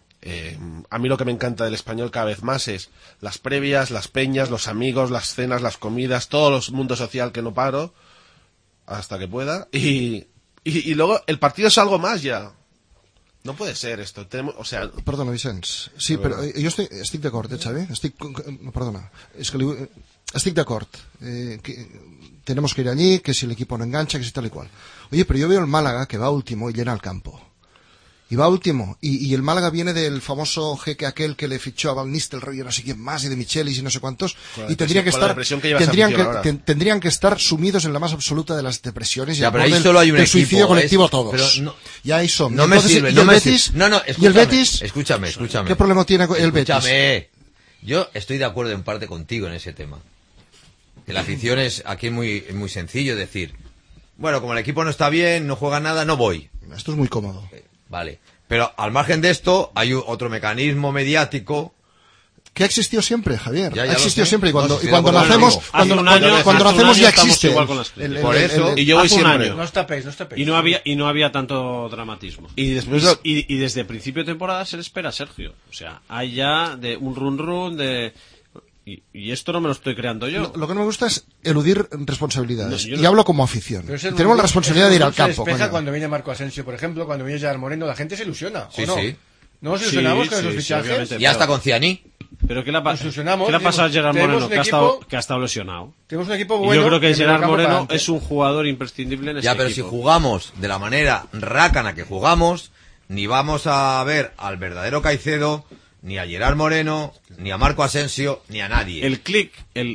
a mí lo que me encanta del Español cada vez más es las previas, las peñas, los amigos, las cenas, las comidas, todo el mundo social que no paro hasta que pueda. Y luego el partido es algo más ya. No puede ser esto. O sea,
Perdona, Vicenç. Sí, però jo estic d'acord, Xavi. Perdona. És que estic d'acord. Que tenemos que ir allí, que si el equipo no engancha, que si tal y cual. Oye, pero yo veo el Málaga que va último y llena el campo. Y va último. Y el Málaga viene del famoso jeque aquel que le fichó a Van Nistelrooy y no sé quién más, y de Michelis y no sé cuántos. Y tendría que estar, tendrían que estar sumidos en la más absoluta de las depresiones y
Ya,
al
pero
borde
ahí solo hay un
del
equipo,
suicidio colectivo todos.
pero no-
Ya ahí son.
No me
Entonces,
sirve,
y
no
el
me
Betis,
sirve. No,
y el
escúchame,
Betis,
escúchame.
¿qué problema tiene el Betis?
Escúchame. Yo estoy de acuerdo en parte contigo en ese tema. Que la afición es aquí muy sencillo, es decir, bueno, como el equipo no está bien, no juega nada, no voy.
Esto es muy cómodo.
Vale. Pero al margen de esto, hay otro mecanismo mediático.
Que ha existido siempre, Javier.
Ya
Ha
lo
existido
sé.
siempre. Y cuando,
No, si
y cuando
estoy de acuerdo
nacemos,
contigo.
cuando,
Hace un año-
cuando
hace un
nacemos
año
ya
estamos
existe.
igual con las críticas.
Por eso.
y yo voy
Hace un
siempre.
año.
No os tapéis, no os tapéis.
Y no había tanto dramatismo.
Y después
Y desde principio de temporada se le espera a Sergio. O sea, hay ya de un run de... Y esto no me lo estoy creando yo.
Lo que no me gusta es eludir responsabilidades.
No, yo
y
no-
hablo como afición.
Pero ese
Tenemos la responsabilidad de ir al
se
campo.
despeja
coño.
cuando viene Marco Asensio, por ejemplo, cuando viene Gerard Moreno, la gente se ilusiona.
Sí,
¿o no?
sí.
¿No nos
Sí,
ilusionamos con
sí,
esos
sí,
fichajes?
obviamente.
Ya está con Ciani.
Pero ¿qué le
Nos ilusionamos,
¿qué le ha pasado a
decimos,
Gerard
tenemos
Moreno?
un
Que ha,
equipo-
estado lesionado.
Tenemos un equipo
Y
bueno.
yo creo que
medio
Gerard
campo para
Moreno
adelante.
es un jugador imprescindible en
Ya,
este
pero
equipo.
si jugamos de la manera rácana que jugamos, ni vamos a ver al verdadero Caicedo, ni a Gerard Moreno, ni a Marco Asensio, ni a nadie.
El clic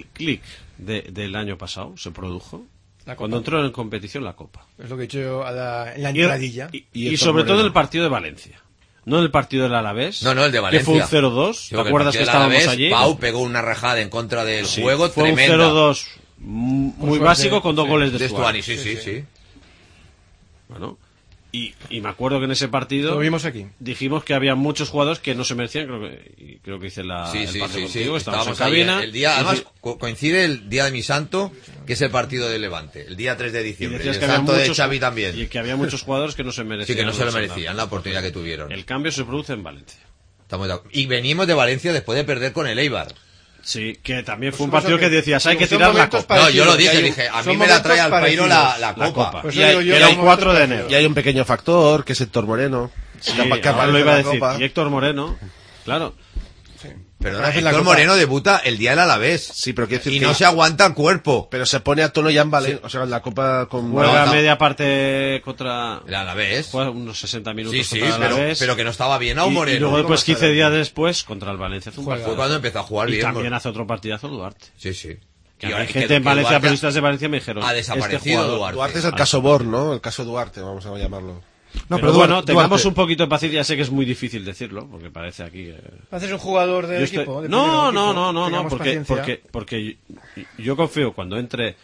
del año pasado se produjo
La Copa.
cuando entró en competición la Copa.
Es lo que he dicho yo en la
Y,
entradilla.
y sobre todo en el partido de Valencia. No en el partido del Alavés.
No, el de Valencia.
Que fue un 0-2.
Sí,
¿Te
porque
acuerdas
el
que
partido del
estábamos
Alavés,
allí?
Pau pegó una rajada en contra del
Sí,
juego
fue
tremenda.
un 0-2 muy
suerte,
básico con 2
sí.
goles de
De
Stuani.
Stuani, sí.
Bueno, y me acuerdo que en ese partido
Lo vimos aquí.
dijimos que había muchos jugadores que no se merecían. Creo que hice el
Sí.
partido contigo, estábamos en
Estábamos ahí.
cabina.
El día, además, coincide el día de mi santo, que es el partido del Levante, el día 3 de
Y
diciembre.
decías
El
que había
santo de
muchos-
Xavi también.
Y que había muchos jugadores que no se merecían.
Sí, que no se lo
esa
merecían
etapa.
la oportunidad que tuvieron.
El cambio se produce en Valencia.
Estamos de acuerdo. Y venimos de Valencia después de perder con el Eibar.
Sí, que también
Pues
fue un
son
partido que decías, hay que
son
tirar la
momentos
copa.
No, yo lo dije,
parecidos,
a
son
mí me la trae al
momentos
pairo
parecidos.
la copa.
Pues
Y
eso
hay-
digo yo,
y
Era
son
el 4 de
momentos
enero.
Y hay un pequeño factor, que es Héctor Moreno.
Sí,
que
ahora
aparece
lo iba a
en la
decir.
Copa.
Y Héctor Moreno, claro.
Perdona,
Aparece en la
Héctor
Copa.
Moreno debuta el día del Alavés.
Sí, pero quiero decir
Y
que...
no se aguanta el cuerpo.
Pero se pone a tono ya en Valencia. O sea, en la Copa con...
Juega
no.
media parte contra...
El Alavés.
Juega unos 60 minutos
Sí,
contra el
pero,
Alavés.
pero que no estaba bien a
y
Moreno.
luego después 15 días después contra el Valencia hace un
Juega.
Fue
partido.
cuando empezó a jugar
Y
bien.
también hace otro partidazo Duarte.
Sí, sí.
Que
Y
hay
ahora-
gente
que
en Valencia,
Duarte
periodistas de Valencia me dijeron,
ha desaparecido
este jugador...
Duarte es el caso Born, ¿no? El caso Duarte, vamos a llamarlo.
No,
pero bueno,
Duarte,
tengamos un poquito de paciencia. Sé que es muy difícil decirlo, porque parece aquí...
¿Haces un jugador del
Yo estoy-
equipo? del
No,
primer equipo?
no,
Tengamos
porque
paciencia.
yo confío cuando entre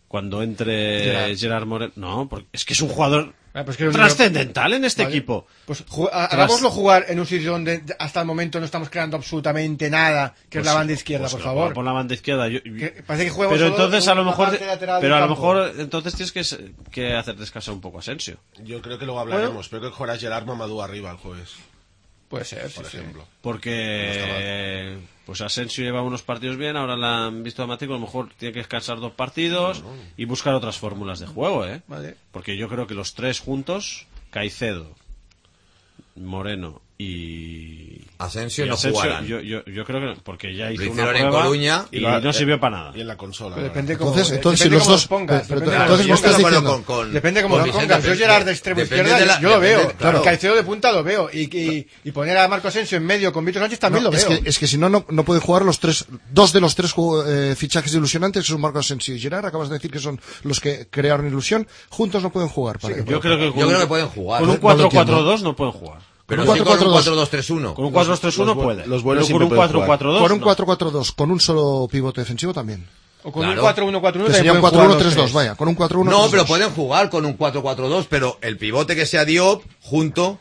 Gerard Moreno, no, porque es que es un jugador
Pues que es un
trascendental en este
Vale.
equipo.
Pues hagámoslo jugar en un sitio donde hasta el momento no estamos creando absolutamente nada, que es la banda izquierda,
Pues
por
que lo ponga
favor.
por la banda izquierda.
Que parece que juega
pero
solo
entonces
en
a lo
una
mejor,
parte lateral
pero
del
a lo
campo.
mejor entonces tienes que hacer descansar un poco a Asensio.
Yo creo que luego hablaremos. Pero creo que jugará Gerard Mamadou arriba el jueves,
Puede ser,
por
sí, sí.
ejemplo.
Porque pues Asensio lleva unos partidos bien, ahora la han visto dramático, a lo mejor tiene que descansar 2 partidos y buscar otras fórmulas de juego,
Vale.
porque yo creo que los tres juntos, Caicedo, Moreno y
Asensio
y
no jugarán.
yo creo que porque ya hizo
Lo
una
hicieron en
prueba
Coruña
y no sirvió para nada.
Y en la consola.
Pero
¿no?
depende cómo,
Entonces, si
depende
los
cómo
dos...
los pongas.
pero
Depende
entonces
Yo
me
estoy
estás
de acuerdo
diciendo...
Depende cómo
con
lo
Vicente,
pongas. Yo Gerard de extremo
depende
izquierda,
de la-
yo lo
depende-
veo.
claro.
Caicedo de punta lo veo. Y poner a Marco Asensio en medio con Víctor Sánchez también
No,
lo veo.
es que si no pueden jugar dos de los tres fichajes ilusionantes, que son Marcos Asensio y Gerard. Acabas de decir que son los que crearon ilusión. Juntos no pueden jugar.
Yo creo que
pueden jugar.
Con un
No lo entiendo.
4-4-2 no pueden jugar.
Pero
Con
sí
un
con un
4-4-2.
4-2-3-1.
Con un 4-2-3-1 puede.
los buenos
Pero con un
siempre pueden
4-4-2
Con un
no.
4-4-2, con un solo pivote defensivo también.
O con
Claro.
un 4-1-4-1
Que
también
sería un
pueden jugar los
4-1-3-2,
tres.
vaya. Con un 4-1-3-2.
No, pero pueden jugar con un 4-4-2, pero el pivote que sea Diop junto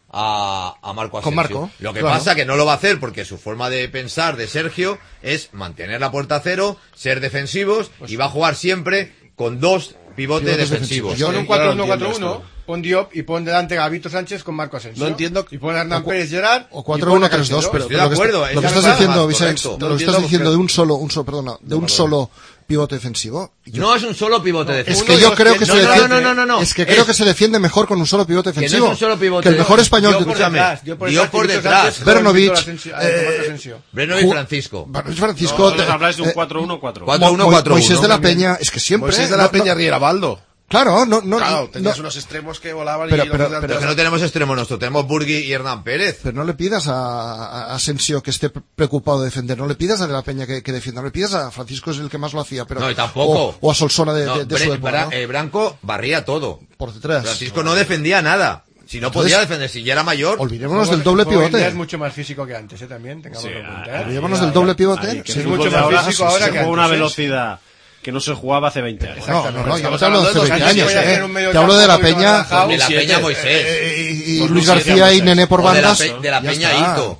a Marco Asensio.
Con Marco,
Lo que
claro.
pasa que no lo va a hacer porque su forma de pensar de Sergio es mantener la puerta a cero, ser defensivos y va a jugar siempre con dos pivotes
Pivotes
defensivos.
defensivos.
Con un
Yo no entiendo
4-1-4-1, pon Diop y pon delante a Víctor Sánchez con Marco Asensio.
No entiendo-
Y pon a Hernán Pérez Gerard.
O
y pon a
4-1-3-2,
Caicedo.
pero
Estoy de acuerdo,
lo que
es
estás
verdad,
diciendo,
correcto.
Vicente,
No
lo que
entiendo
estás diciendo
porque-
de un solo pivote defensivo.
No es un solo pivote
Es
defensivo.
que yo creo que se defiende.
no.
Es que creo que se defiende mejor con un solo pivote
Que no es
defensivo.
un solo pivote.
Que el mejor español
Diop
de
por detrás,
Diop
Diop por
Víctor
detrás.
Sánchez,
Bernovic,
Víctor Asensio, Marco Asensio.
Breno y Francisco.
Francisco,
Vosotros habláis de un 4-1-4.
4-1-4-1.
Moisés de la Peña, es que siempre.
Moisés de la Peña Riera Baldo.
Claro, no.
Claro, tenías
no-
unos extremos que volaban
Pero-
y
pero-
los
Pero que no tenemos extremo nuestro, tenemos Burgui y Hernán Pérez.
Pero no le pidas a Asensio que esté preocupado de defender, no le pidas a De la Peña que defienda, no le pidas a Francisco, es el que más lo hacía, pero
No, y tampoco.
o a Solsona de
No,
su época, ¿no?
Branco barría todo.
Por detrás.
Francisco no defendía nada. Si no podía defender, si ya era mayor.
Olvidémonos del doble
Hoy en día
pivote.
es mucho más físico que antes, también, tengamos en cuenta.
Olvidémonos del doble pivote.
Ahí, que
Sí,
el
mucho
fútbol de
más
ahora
físico ahora
se
que
juega una
antes, ¿eh?
velocidad que no se jugaba hace 20 años.
No, yo no te
Estamos
hablo de
hablando
hace
de
20
los
años,
años que voy a hacer un medio
Te hablo de la
campo muy
Peña,
relajado.
De la
2007.
Peña Moisés.
y
2007
Luis García y
Moisés.
Nené por
O de la
bandas.
Pe- de la
ya
Peña
está.
Ito.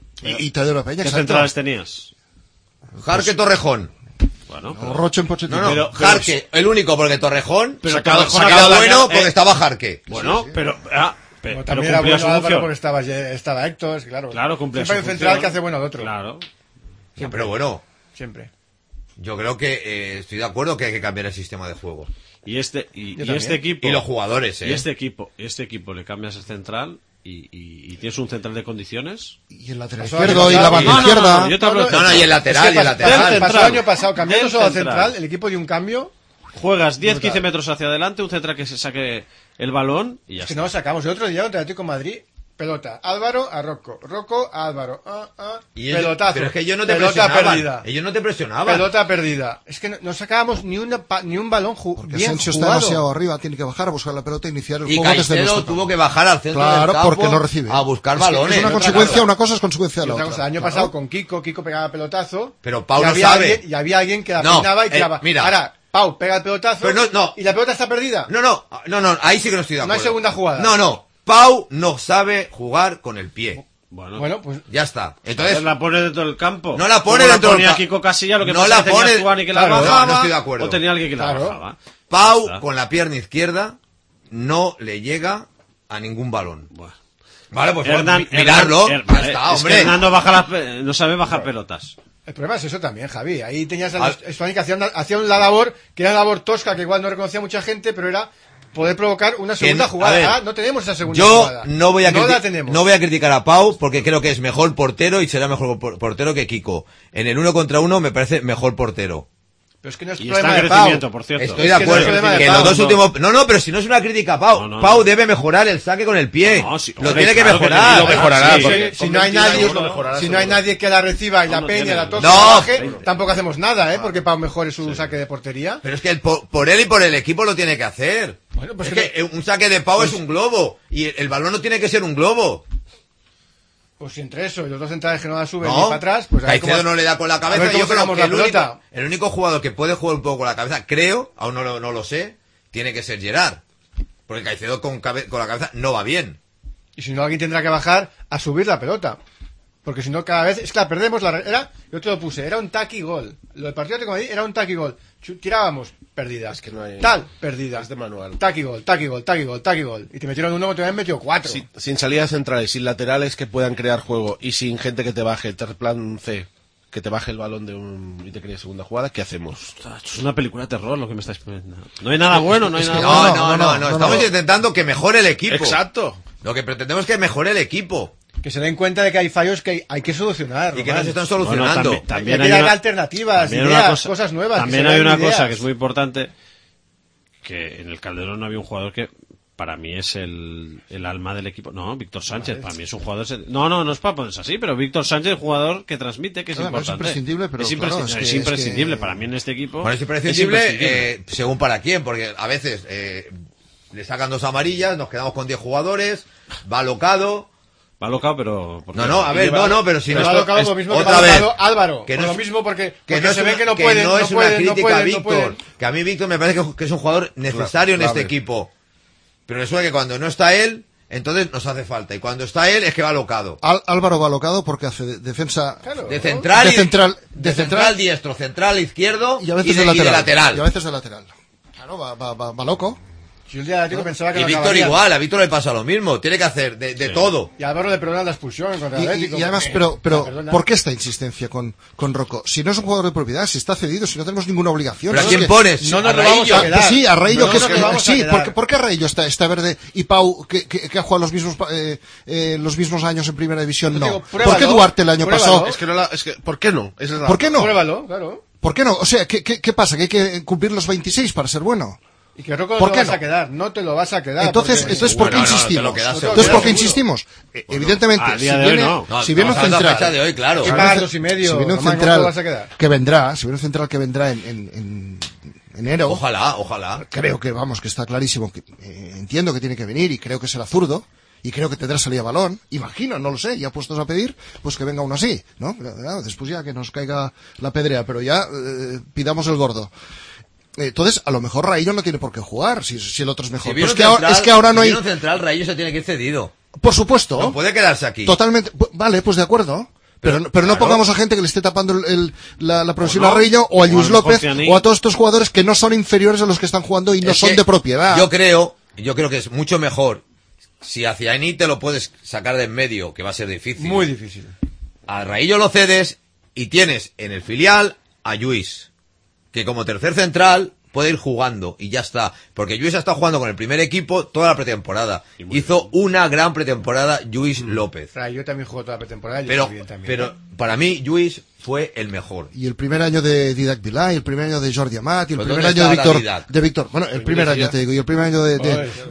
Y te de la Peña,
¿Qué
exacto.
centrales tenías?
Jarque Torrejón.
Bueno,
O Rocho en Pochettino.
No,
Pero-
Jarque, el único porque Torrejón
Pero
sacaba
Torrejón
sacaba
acaba de
bueno
dañar,
porque estaba Jarque.
bueno, pero
Como
pero
también era
cumplía
bueno
su
Álvaro
función.
porque estaba Héctor, es que claro.
Claro, cumplía
Siempre hay
su
un central
función.
que hace bueno al otro.
Claro.
Sí, pero bueno,
Siempre.
yo creo que estoy de acuerdo que hay que cambiar el sistema de juego.
Y este
también.
equipo
Y los jugadores,
y este equipo le cambias el central y tienes un central de condiciones.
Y el lateral
Pasó
izquierdo
año
y la
pasado.
banda
No, no,
izquierda.
no, yo te hablo de
No, no, y el lateral, y el
Pasó
lateral.
el año pasado, cambiando
Del
solo al
central.
central, el equipo dio un cambio.
Juegas 10-15 metros hacia adelante, un central que se saque el balón y ya
Es que
está.
no lo sacamos. El otro día contra el Atlético de Madrid, pelota. Álvaro a Rocco. Rocco a Álvaro.
Y ellos-
Pelotazo.
pero es que ellos no te
pelota
presionaban.
perdida.
Ellos no te presionaban.
Pelota perdida. Es que no sacábamos ni un balón
Porque
bien
Asensio está
jugado.
demasiado arriba, tiene que bajar a buscar la pelota e iniciar el
Y
juego desde
Caicedo
nuestro
tuvo
campo.
que bajar al centro
Claro,
del campo
porque no recibe.
a buscar
Es que
balones.
Es una
Otra
consecuencia,
cosa.
una cosa es consecuencia de
Y
la
otra
otra.
cosa, el año
Claro.
pasado con Kiko pegaba pelotazo.
Pero Pau
y
no
había
sabe.
alguien- y había alguien que la
No,
peinaba y tiraba.
mira.
Ahora, Pau pega el pelotazo.
Pero no.
Y la pelota está perdida.
No, ahí sí que no estoy de
No hay
acuerdo.
segunda jugada.
No, Pau no sabe jugar con el pie.
Bueno, pues
Ya está.
Entonces
Entonces,
la pone dentro del campo.
No la pone
Como
dentro del
ponía
campo.
Kiko Casilla, lo que
No
pasa
la
es que tenía
pone-
Juan que la
Claro,
bajaba.
no estoy de acuerdo.
O tenía alguien que la
Claro.
bajaba.
Pau
Ya.
con la pierna izquierda no le llega a ningún balón.
Bueno.
Vale, pues
Hernán-
mirarlo.
Hernán-
Ya
vale,
está,
es que
hombre.
Hernando no sabe bajar pelotas.
el problema es eso también, Javi. Ahí tenías a
Ah.
los españoles que hacían la labor, que era una labor tosca, que igual no reconocía mucha gente, pero era poder provocar una segunda
a
jugada.
ver,
Ah, no tenemos esa segunda
Yo
jugada.
no voy a
la tenemos.
no voy a criticar a Pau porque creo que es mejor portero y será mejor portero que Kiko. En el 1 contra 1 me parece mejor portero.
Pero es que no es
Y
problema
está en
de Pau.
crecimiento, por cierto.
Estoy
Es
de
que no
acuerdo.
es problema de
que
Pau,
los dos
no.
últimos. No, pero si no es una crítica a Pau.
No.
Pau debe mejorar el saque con el pie.
No, sí,
lo
hombre,
tiene que
claro que
mejorar.
sí, lo mejorará,
Sí,
porque
Si no hay nadie, si no hay nadie que la reciba y la
no
peña,
tiene.
la toque,
No.
la baje, tampoco hacemos nada, porque Pau mejore su saque de portería.
Pero es que por él y por el equipo lo tiene que hacer.
Bueno, pues
es
que
que un saque de Pau es un globo. Y el balón no tiene que ser un globo.
Pues si entre eso y los dos centrales que no la suben
No,
ni para atrás, pues a ver
Caicedo
cómo-
no le da con la
a
cabeza.
ver cómo
Yo creo
sacamos
que
la
el único,
pelota.
el único jugador que puede jugar un poco con la cabeza, creo, aún no lo sé, tiene que ser Gerard. Porque Caicedo con la cabeza no va bien.
Y si no, alguien tendrá que bajar a subir la pelota. Porque si no, cada vez... Es que la perdemos. Yo te lo puse. Era un taqui gol. Lo del partido de Madrid era un taqui gol. Tirábamos, perdida.
Es que no hay-
perdida.
Es de manual.
Taqui gol, taqui gol, taqui gol, taqui gol. Y te metieron uno, te habían metido 4.
Sin salidas centrales, sin laterales que puedan crear juego y sin gente que te baje el plan C, que te baje el balón y te cree segunda jugada, ¿qué hacemos?
Es una película de terror lo que me estáis poniendo. No hay nada bueno, no hay
es que
nada
No,
bueno.
Estamos intentando que mejore el equipo.
Exacto.
Lo que pretendemos es que mejore el equipo.
Que se den cuenta de que hay fallos que hay que solucionar.
Y que no se están
Bueno,
solucionando.
también
hay que
hay
dar
una-
alternativas,
también
ideas, cosas nuevas.
También
que se
hay
den
una
ideas.
cosa que es muy importante, que en el Calderón había un jugador que para mí es el alma del equipo. No, Víctor Sánchez, para mí es un jugador... No es para ponerse así, pero Víctor Sánchez es un jugador que transmite, que es
Claro,
importante.
es imprescindible, pero
es
claro,
imprescindible,
es que-
es imprescindible
es que-
para mí en este equipo.
Bueno, es imprescindible,
imprescindible.
según para quién, porque a veces le sacan 2 amarillas, nos quedamos con 10 jugadores, va alocado.
Va locado, pero... porque-
No, a ver, pero si
Pero
no
va
es
locado lo mismo que
otra
va
vez,
locado Álvaro.
que
Por
no
lo
es-
mismo porque
que no
se
es
ve
una-
que no
que
pueden.
no es una crítica a
no
Víctor,
pueden.
que a mí Víctor me parece que es un jugador necesario en este
clave.
equipo, pero resulta que cuando no está él, entonces nos hace falta, y cuando está él es que va alocado.
Álvaro va alocado porque hace defensa
De central,
de central
diestro, central izquierdo
y a veces
de lateral.
Y a veces de lateral. Claro, va loco.
Si un día Atlético pensaba que
Y
lo
Víctor
acabaría.
igual, a Víctor le pasa lo mismo, tiene que hacer de todo.
Y a Álvaro le perdonan la expulsión contra el Atlético.
Y además,
porque-
pero
perdona.
¿por qué esta insistencia con Rocco? Si no es un jugador de propiedad, si está cedido, si no tenemos ninguna obligación.
¿Pero a
Es
quién
que-
pones?
No nos
¿A
lo vamos
Raillo?
a quedar.
Sí, a Raillo,
No
que es
nos lo vamos a
sí,
quedar.
¿por qué Raillo está verde y Pau, que ha jugado los mismos años en primera división,
Yo
no?
digo,
¿Por
pruébalo,
qué Duarte el año
pruébalo.
pasado?
Es que, ¿por qué no? Esa es la-
¿Por qué no?
Pruébalo, claro.
¿Por qué no? O sea, ¿qué pasa? ¿Que hay que cumplir los 26 para ser bueno?
Y que Rocco no
¿Por
te
qué
lo vas
no?
a quedar. No te lo vas a quedar.
Entonces,
porque-
¿por qué
Bueno, no, te lo
insistimos?
quedas
seguro.
Entonces, ¿por qué
Seguro.
insistimos? Evidentemente,
a
si
día de hoy
viene,
no.
No,
si viene un
estamos hablando de la
central,
fecha de hoy, claro.
¿Qué
si
pagas
viene-
2,5?
si viene un
Román, ¿cómo
central
te vas a quedar?
que vendrá, si viene un central que vendrá en enero,
Ojalá.
creo que vamos, que está clarísimo que entiendo que tiene que venir y creo que será zurdo y creo que tendrá salida a balón, imagino, no lo sé, ya puestos a pedir, pues que venga uno así, ¿no? Claro, después ya que nos caiga la pedrea, pero ya pidamos el gordo. Entonces, a lo mejor Raillo no tiene por qué jugar, si el otro es mejor.
Si viene
Pero es que ahora no hay...
Si viene un central, Raillo se tiene que ir cedido.
Por supuesto.
No puede quedarse aquí.
Totalmente. Vale, pues de acuerdo. Pero no
claro.
pongamos a gente que le esté tapando la profesión
O no.
a Raillo o a Luis
O a lo mejor
López
Cianí.
o a todos estos jugadores que no son inferiores a los que están jugando y no
Es
son
que
de propiedad.
Yo creo que es mucho mejor si a Cianí te lo puedes sacar de en medio, que va a ser difícil.
Muy difícil.
A Raillo lo cedes y tienes en el filial a Lluís, que como tercer central puede ir jugando y ya está. Porque Lluís ha estado jugando con el primer equipo toda la pretemporada. Hizo una gran pretemporada Lluís López.
Yo también jugó toda la pretemporada. y
Pero,
estoy bien también.
pero para mí Lluís fue el mejor.
Y el primer año de Didac Vilá, y el primer año de Jordi Amat, y el
Pues
primer
¿dónde
año de
está
Víctor,
Didac?
bueno, el primer año te digo, y el primer año
Joder,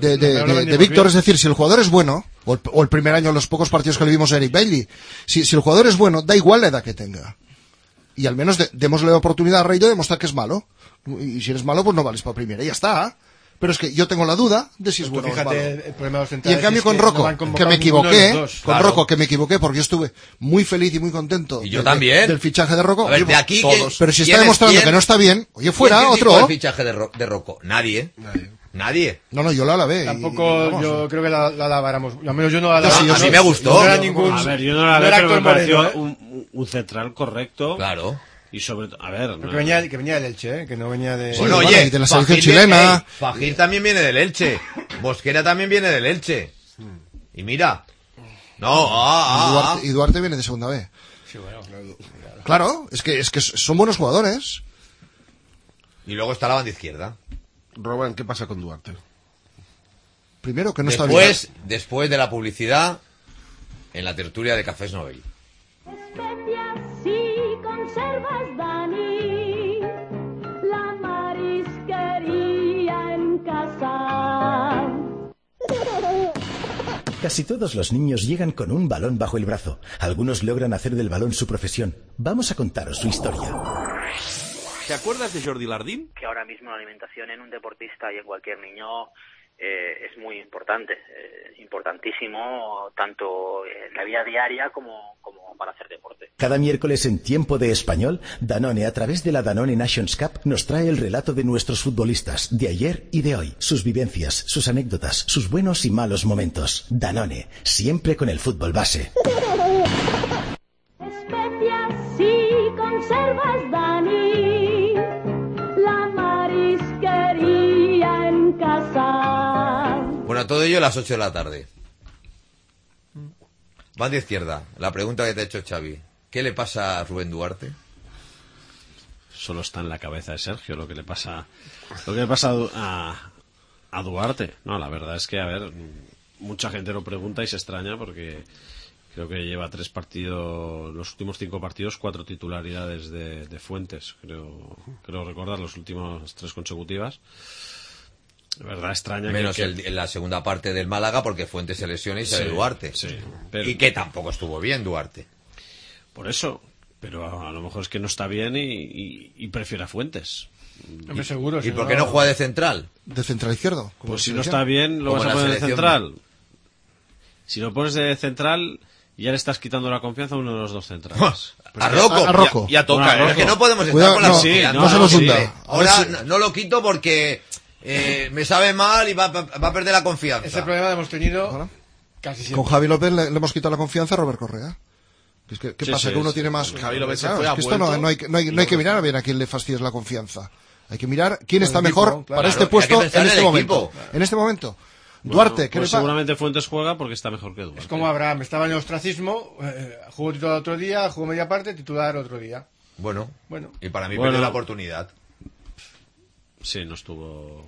de Víctor, es decir, si el jugador es bueno, o el primer año, los pocos partidos que le vimos a Eric Bailey, si el jugador es bueno, da igual la edad que tenga. Y al menos démosle la oportunidad a Raillo de demostrar que es malo. Y si eres malo, pues no vales para primera, y ya está. Pero es que yo tengo la duda de si es
Tú
bueno o es malo.
fíjate, el problema de los
Y
centrales
en cambio
es
con
que
Rocco,
no van
que
convocados
me
ninguno de
equivoqué,
los dos.
con
Claro.
Rocco, que me equivoqué, porque yo estuve muy feliz y muy contento
Y yo también.
del fichaje de Rocco.
A ver,
Oye,
de aquí
todos.
que-
Pero si está
¿quién es
demostrando
quién?
que no está bien, oye,
¿Quién
fuera
criticó
otro.
el fichaje de Rocco? Nadie. Nadie.
No, yo la alabé.
Tampoco
vamos,
yo creo que la alabáramos. Al menos yo no la
Yo sí,
alabé.
yo
a
sí.
mí me gustó.
No era ningún.
A ver, yo no la
no
veo,
era
pero me
Héctor
pareció
Moreno, ¿eh?
un central correcto.
Claro.
Y sobre todo, a ver, no-
Que venía del Elche, ¿eh? Que no venía de.
Bueno,
bueno,
oye,
y de la selección
Fajir
chilena.
Fajir también viene del Elche. Mosquera también viene del Elche. Y mira. No,
y Duarte viene de segunda B.
Sí, bueno,
Claro, es que son buenos jugadores.
Y luego está la banda izquierda.
Roban, ¿qué pasa con Duarte?
Primero que no está bien.
Después de la publicidad, en la tertulia de Cafés Nobel.
Especias y conservas, Dani, la marisquería en casa.
Casi todos los niños llegan con un balón bajo el brazo. Algunos logran hacer del balón su profesión. Vamos a contaros su historia.
¿Te acuerdas de Jordi Lardín?
Que ahora mismo la alimentación en un deportista y en cualquier niño es muy importante, importantísimo, tanto en la vida diaria como para hacer deporte.
Cada miércoles en Tiempo de Español, Danone, a través de la Danone Nations Cup, nos trae el relato de nuestros futbolistas, de ayer y de hoy, sus vivencias, sus anécdotas, sus buenos y malos momentos. Danone, siempre con el fútbol base.
Especias y conservas, Dani, la marisquería en casa.
Bueno, todo ello a las 8 de la tarde. Banda izquierda. La pregunta que te ha hecho Xavi. ¿Qué le pasa a Rubén Duarte?
Solo está en la cabeza de Sergio lo que le pasa a Duarte. No, la verdad es que, a ver, mucha gente lo pregunta y se extraña porque Creo que lleva 3 partidos, los últimos 5 partidos, 4 titularidades de Fuentes. Creo recordar las últimas 3 consecutivas. De verdad extraña
menos en la segunda parte del Málaga, porque Fuentes se lesiona y sale Duarte.
Sí,
y que tampoco estuvo bien Duarte.
Por eso, pero a lo mejor es que no está bien y prefiere a Fuentes.
Hombre, seguro.
¿Y por qué no juega de central?
¿De central izquierdo?
Pues si no está bien, lo vas a poner de central. Si lo pones de central, ya le estás quitando la confianza a uno de los dos centrales.
A Rocco.
A Rocco.
Ya toca,
Bueno,
es que no podemos estar
Cuidado,
con la confianza.
no se nos hunda.
Ahora no lo quito porque me sabe mal y va a perder la confianza.
Ese problema lo hemos tenido casi siempre.
Con Javi López le hemos quitado la confianza a Robert Correa. ¿Qué pasa? Que uno tiene más...
Javi López se
Claro,
fue,
es
ha
que esto
vuelto,
no hay que mirar a ver a quién le fastidies la confianza. Hay que mirar quién está
el equipo,
mejor
claro.
para este
Claro,
puesto
hay que pensar
en
en
este
el
momento.
equipo.
En este momento.
Bueno,
Duarte, ¿qué
pues
le pasa?
seguramente Fuentes juega porque está mejor que Duarte.
Es como Abraham, estaba en el ostracismo, jugó titular otro día, jugó media parte, titular otro día.
Bueno.
Bueno.
Y para mí
Bueno.
perdió la oportunidad.
Sí, no estuvo...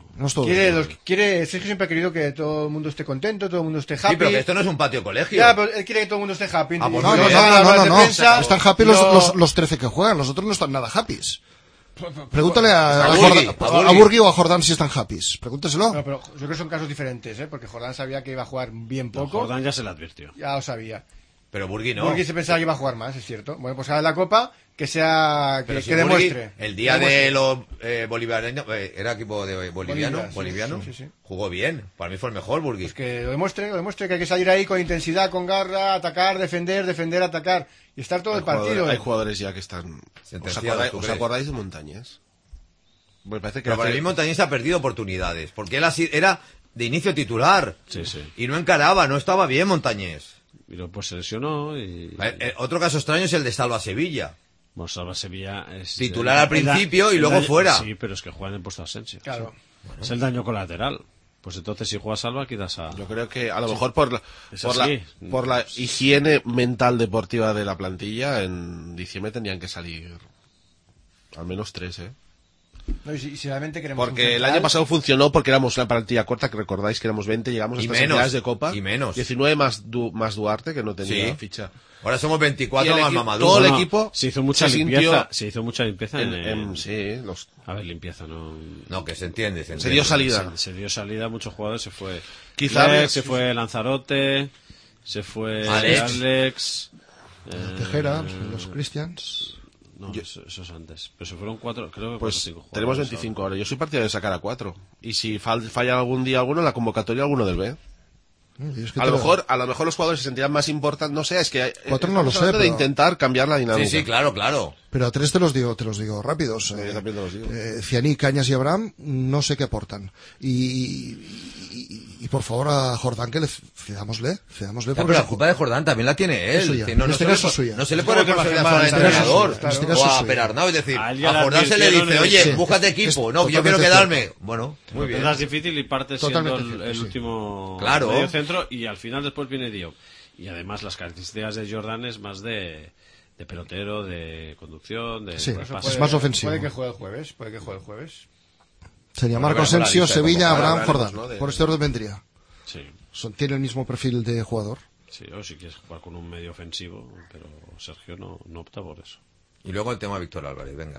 Sergio siempre ha querido que todo el mundo esté contento, todo el mundo esté happy.
Sí, pero que esto no es un patio colegio.
Ya, pero él quiere que todo el mundo esté happy.
Ah, pues
Y
no,
luego
no,
van a las ruedas de prensa,
Están happy
no-
los 13 que juegan, los otros no están nada happy. Pregúntale a
Burgui,
a Burgui o a Jordán si están happy. Pregúntaselo.
No, pero yo creo que son casos diferentes, porque Jordán sabía que iba a jugar bien poco.
Jordán ya se le advirtió.
Ya lo sabía.
Pero Burgui no.
Burgui se pensaba que iba a jugar más, es cierto. Bueno, pues ahora en la Copa, que sea...
Pero
Que,
si
que
Burgui,
demuestre.
el día
Que
de
demuestre.
los bolivianos, era equipo de
Bolivia,
boliviano,
sí, sí.
jugó bien. Para mí fue el mejor Burgui.
Pues que lo demuestre, que hay que salir ahí con intensidad, con garra, atacar, defender, atacar. Y estar todo el partido.
Hay jugadores ya que están...
Sentenciados, ¿tú
¿Os
crees?
acordáis de Montañés? Me parece que
Pero para mí Montañés ha perdido oportunidades, porque él era de inicio titular.
Sí, sí.
Y no encaraba, no estaba bien Montañés.
Y luego pues se lesionó y...
Otro caso extraño es el de Salva Sevilla.
Bueno, Salva Sevilla es...
Titular al principio y luego fuera.
Sí, pero es que juega en el puesto de Asensio.
Claro.
Sí. Es el daño colateral. Pues entonces si juega Salva quitas a...
Yo creo que a lo mejor por
Es
la
así.
por la higiene mental deportiva de la plantilla, en diciembre tendrían que salir al menos 3,
No, y si realmente queremos un
Porque el
central,
año pasado funcionó porque éramos una plantilla corta, que recordáis que éramos 20, llegamos
Y
hasta
menos,
semifinales de Copa.
y menos.
19 más Duarte, que no tenía
Sí.
ficha.
Ahora somos 24
Y el
más
equipo-
Mamadou.
todo el
Bueno,
equipo
se hizo mucha
se
limpieza.
sintió
Se hizo mucha limpieza
sí,
A ver, limpieza, no...
No, que se entiende.
Se dio salida.
Se dio salida, muchos jugadores se fue.
Quizá-
Lex, se fue Lanzarote, se fue
Alex.
Tejera, los Christians.
No, eso es antes. Pero se fueron 4, creo que 4 o
Pues
5 jugadores.
tenemos 25 ahora. Yo soy partidario de sacar a 4. Y si falla algún día alguno, en la convocatoria alguno del B.
Es que
A lo mejor los jugadores se sentirán más importantes. No sé, es que
4 no lo
estamos
sé,
hablando de
pero-
intentar cambiar la dinámica.
Sí, claro.
Pero a 3 te los digo rápidos.
Yo también te los digo.
Cianí, Cañas y Abraham no sé qué aportan. Y por favor a Jordán que le cedámosle
Ya,
porque
pero la culpa de Jordán también la tiene él.
Es suya.
Es decir,
En este caso es suya.
No se le
Es
puede
como que
responsabilidad
va a
solo al
hacer mal,
entrenador
en este caso
o
es
a
suya.
Perarnau. Es decir,
A él ya
a
le
Jordán se le
advirtieron
dice,
y
oye,
dice,
búscate
es
equipo. No, yo
totalmente
quiero quedarme.
cierto.
Bueno, muy
Lo
bien.
tendrás difícil y partes siendo
Totalmente
el
cierto, sí.
último
Claro.
medio centro y al final después viene Diop. Y además las características de Jordan es más de pelotero, de conducción, de
Sí,
pase.
es más ofensivo.
Puede que juegue el jueves.
Sería
Bueno,
Marco
pero
Asensio,
la lista de
Sevilla,
convocados,
Abraham, Jordán.
¿no?
Por este orden vendría.
Sí,
Tiene el mismo perfil de jugador.
sí, o si quieres jugar con un medio ofensivo, pero Sergio no opta por eso.
Y luego el tema de Víctor Álvarez, venga.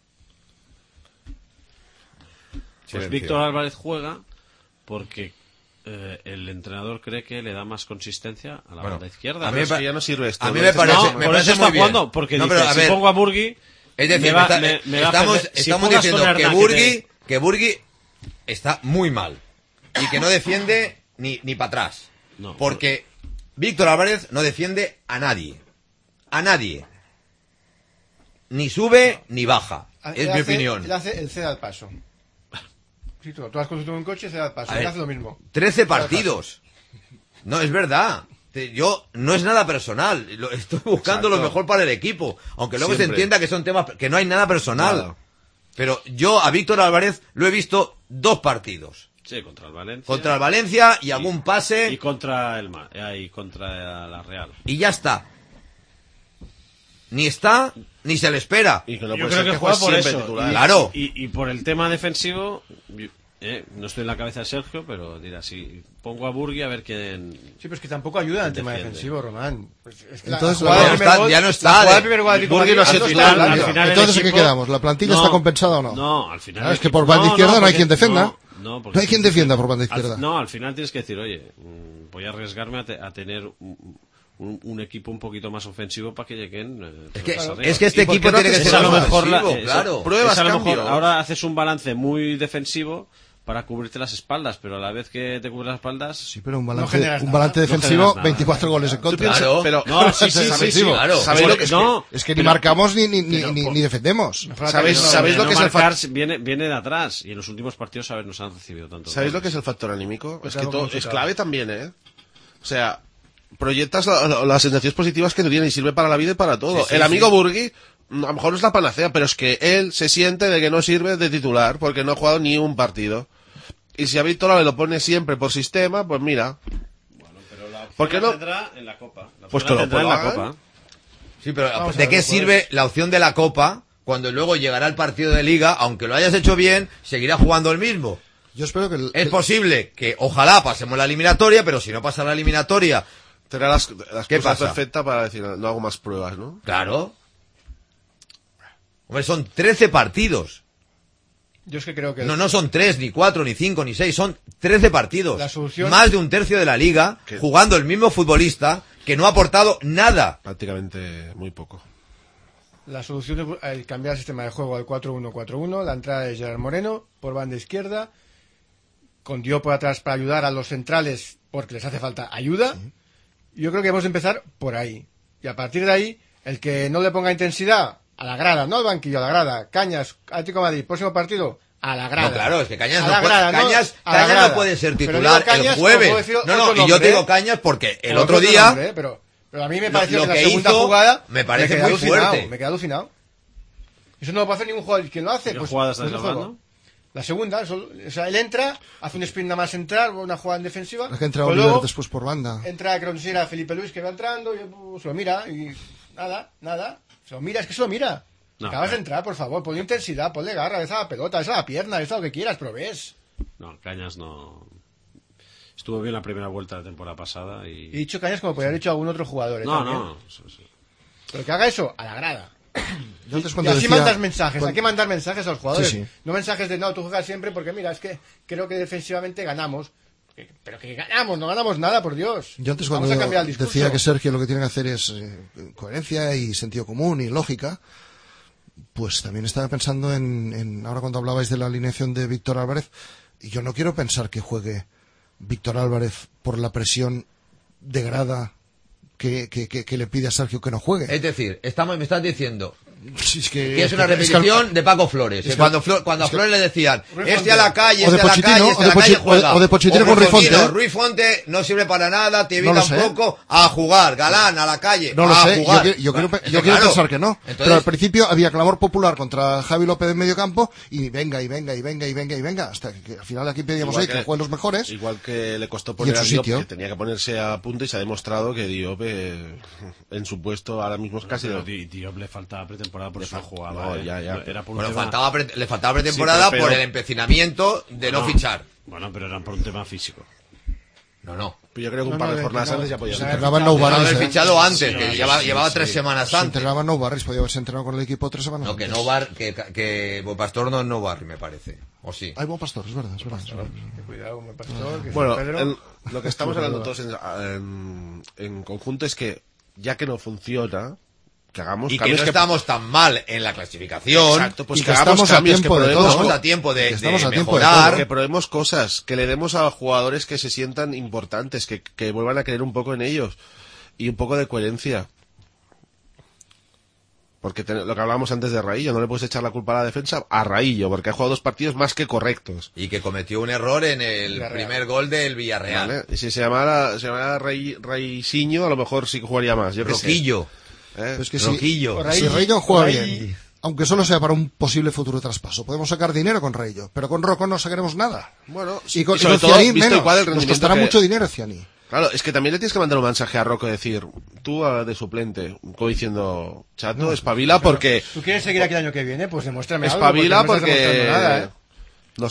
Pues
Silencio.
Víctor Álvarez juega porque el entrenador cree que le da más consistencia a la
Bueno,
banda izquierda.
a mí
Pero
me
es
pa-
que
ya no sirve esto.
A mí
¿no?
me parece,
no,
me
por
parece
eso está
muy bien.
jugando, porque
No,
dice,
pero, a
si
ver,
pongo a Burgui,
es decir,
me va-
está-
me va a perder. Si
estamos
juegas
diciendo
con
que
Hernán,
Burgui está muy mal y que no defiende ni para atrás.
No,
Porque Víctor Álvarez no defiende a nadie. A nadie. Ni sube ni baja. Es mi opinión.
Él cede al paso. Si tú has conducido un coche, cede al paso.
A
Él
ver,
hace lo mismo.
13 partidos. No, es verdad. Yo, no es nada personal. Estoy buscando
Exacto.
lo mejor para el equipo. Aunque luego se
Siempre.
entienda que son temas, que no hay nada personal.
Nada.
Pero yo a Víctor Álvarez lo he visto 2 partidos.
Sí, contra el Valencia.
Contra el Valencia y algún pase
Y contra y contra la Real.
y ya está. Ni está, ni se le espera.
Y que no
Yo
puede
creo
ser
que juega por
juegue siempre
eso.
titular.
Claro.
Y por el tema defensivo, No estoy en la cabeza de Sergio, pero dirá, si pongo a Burgui a ver quién...
Sí, pero es que tampoco ayuda en el tema
defiende.
defensivo, Román. Pues es que
Entonces,
ya no está.
Burgui no se final, al final
entonces,
el
¿en qué
equipo...
quedamos? ¿La plantilla está compensada o no?
No, al final...
Claro, es que por banda izquierda no hay quien defienda.
No
hay quien defienda por banda izquierda.
Al final tienes que decir, oye, voy a arriesgarme a tener un equipo un poquito más ofensivo para que lleguen.
Es que este equipo tiene que ser
a lo mejor
claro.
Pruebas, a lo mejor ahora haces un balance muy defensivo para cubrirte las espaldas, pero a la vez que te cubres las espaldas...
Sí, pero un balance defensivo, 24 goles en contra.
Claro.
Pero, no, sí, claro.
¿Sabéis lo que es que ni marcamos ni defendemos.
¿Sabéis lo que es el factor?
Viene de atrás, y en los últimos partidos nos han recibido tanto.
¿Sabéis lo que es el factor anímico? Es que es clave también, ¿eh? O sea, proyectas las sensaciones positivas que te tiene y sirve para la vida y para todo. El amigo Burgui, a lo mejor no es la panacea, pero es que él se siente de que no sirve de titular porque no ha jugado ni un partido. Y si a Víctor le lo pone siempre por sistema, pues mira.
Bueno, pero la opción
¿por qué no?
tendrá en la Copa.
Pues que lo
tendrá en la Copa.
Sí, pero ¿de qué sirve la opción de la Copa cuando luego llegará el partido de Liga, aunque lo hayas hecho bien, seguirá jugando el mismo?
Yo espero que...
Es posible que ojalá pasemos la eliminatoria, pero si no pasa la eliminatoria...
Tendrá las
¿qué
cosas
pasa?
perfectas para decir, no hago más pruebas, ¿no?
Claro. Hombre, son 13 partidos.
Yo es que creo que...
No son 3, ni 4, ni 5, ni 6, son 13 partidos.
La solución...
Más de un tercio de la liga, jugando el mismo futbolista que no ha aportado nada.
Prácticamente muy poco.
La solución es cambiar el sistema de juego al 4-1-4-1, la entrada de Gerard Moreno por banda izquierda, con Diop por atrás para ayudar a los centrales porque les hace falta ayuda. Sí. Yo creo que vamos a empezar por ahí. Y a partir de ahí, el que no le ponga intensidad a la grada, no al banquillo, a la grada. Cañas, Atlético de Madrid, próximo partido, a la grada.
No, claro, es que Cañas,
no
puede ser titular el jueves. Y yo te digo Cañas porque el otro día...
Pero a mí me pareció
lo
que
que
la segunda
hizo,
jugada
me parece muy fuerte.
Me quedé alucinado. Eso no lo puede hacer ningún jugador. ¿Quién lo hace?
¿Qué jugada estás
pues
hablando?
La segunda, o sea, él entra, hace un sprint nada más entrar, una jugada en defensiva.
Es que entra Oliver después por banda.
Entra, creo que sí era Felipe Luis que va entrando, y se lo mira y nada. Se lo mira, es que se lo mira. No, acabas de entrar, por favor, ponle intensidad, ponle garra, esa la pelota, esa la pierna, esa lo que quieras, pero ves.
No, Cañas no... Estuvo bien la primera vuelta de la temporada pasada y...
He dicho Cañas como podría haber dicho algún otro jugador.
No.
Sí. Pero que haga eso, a la grada.
Yo antes
y así mandas mensajes, hay que mandar mensajes a los jugadores. Sí. No mensajes de no, tú juegas siempre porque mira, es que creo que defensivamente ganamos. Pero que ganamos, no ganamos nada, por Dios.
Yo antes cuando decía que Sergio lo que tiene que hacer es coherencia y sentido común y lógica, pues también estaba pensando en ahora cuando hablabais de la alineación de Víctor Álvarez, y yo no quiero pensar que juegue Víctor Álvarez por la presión de grada que le pide a Sergio que no juegue.
Es decir, me estás diciendo
es
que es una repetición de Paco Flores. Cuando a Flores le decían, a la calle,
a la calle, juega. O de Pochettino con Ruiz Fonte.
Ruiz Fonte no sirve para nada, te evita un poco a jugar. Galán, a la calle,
no lo sé.
Jugar.
Yo quiero pensar que no. Entonces, pero al principio había clamor popular contra Javi López en medio campo y venga, hasta que al final aquí pedíamos que jueguen los mejores.
Igual que le costó poner a Diop, que tenía que ponerse a punto y se ha demostrado que Diop en su puesto ahora mismo es casi...
Diop le faltaba pretemporada, por eso jugaba.
No, ya.
Era por
le faltaba pretemporada por el empecinamiento de no fichar.
Bueno, pero era por un tema físico.
No.
Pero yo creo que un par de jornadas antes ya podía
ser. Se entrenaba en Nou Barris.
Haber fichado antes, que llevaba 3 semanas antes.
Se entrenaba en Nou Barris, podía haberse entrenado con el equipo 3 semanas antes.
Que Buen Pastor no es Nou Barris, me parece. ¿O sí?
Hay Buen Pastor, es verdad.
Cuidado, Buen Pastor.
Bueno, lo que estamos hablando todos en conjunto es que, ya que no funciona, que hagamos
y que no estamos tan mal en la clasificación.
Exacto, pues que hagamos cambios, que
estamos a tiempo de mejorar,
que probemos cosas, que le demos a jugadores que se sientan importantes, que vuelvan a creer un poco en ellos y un poco de coherencia. Porque lo que hablábamos antes de Raillo, no le puedes echar la culpa a la defensa a Raillo, porque ha jugado 2 partidos más que correctos.
Y que cometió un error en el primer gol del Villarreal.
Vale. Y si se llamara Raiciño, a lo mejor sí que jugaría más.
Roquillo.
Es que si Raillo juega bien, aunque solo sea para un posible futuro traspaso, podemos sacar dinero con Raillo, pero con Rocco no sacaremos nada.
Bueno,
y con Cianí menos, nos costará mucho dinero Cianí.
Claro, es que también le tienes que mandar un mensaje a Rocco y decir, tú de suplente, como diciendo, chato, espabila porque...
¿Tú quieres seguir aquí el año que viene? Pues demuéstrame
espabila
algo, porque no
porque...
nada,
No sé.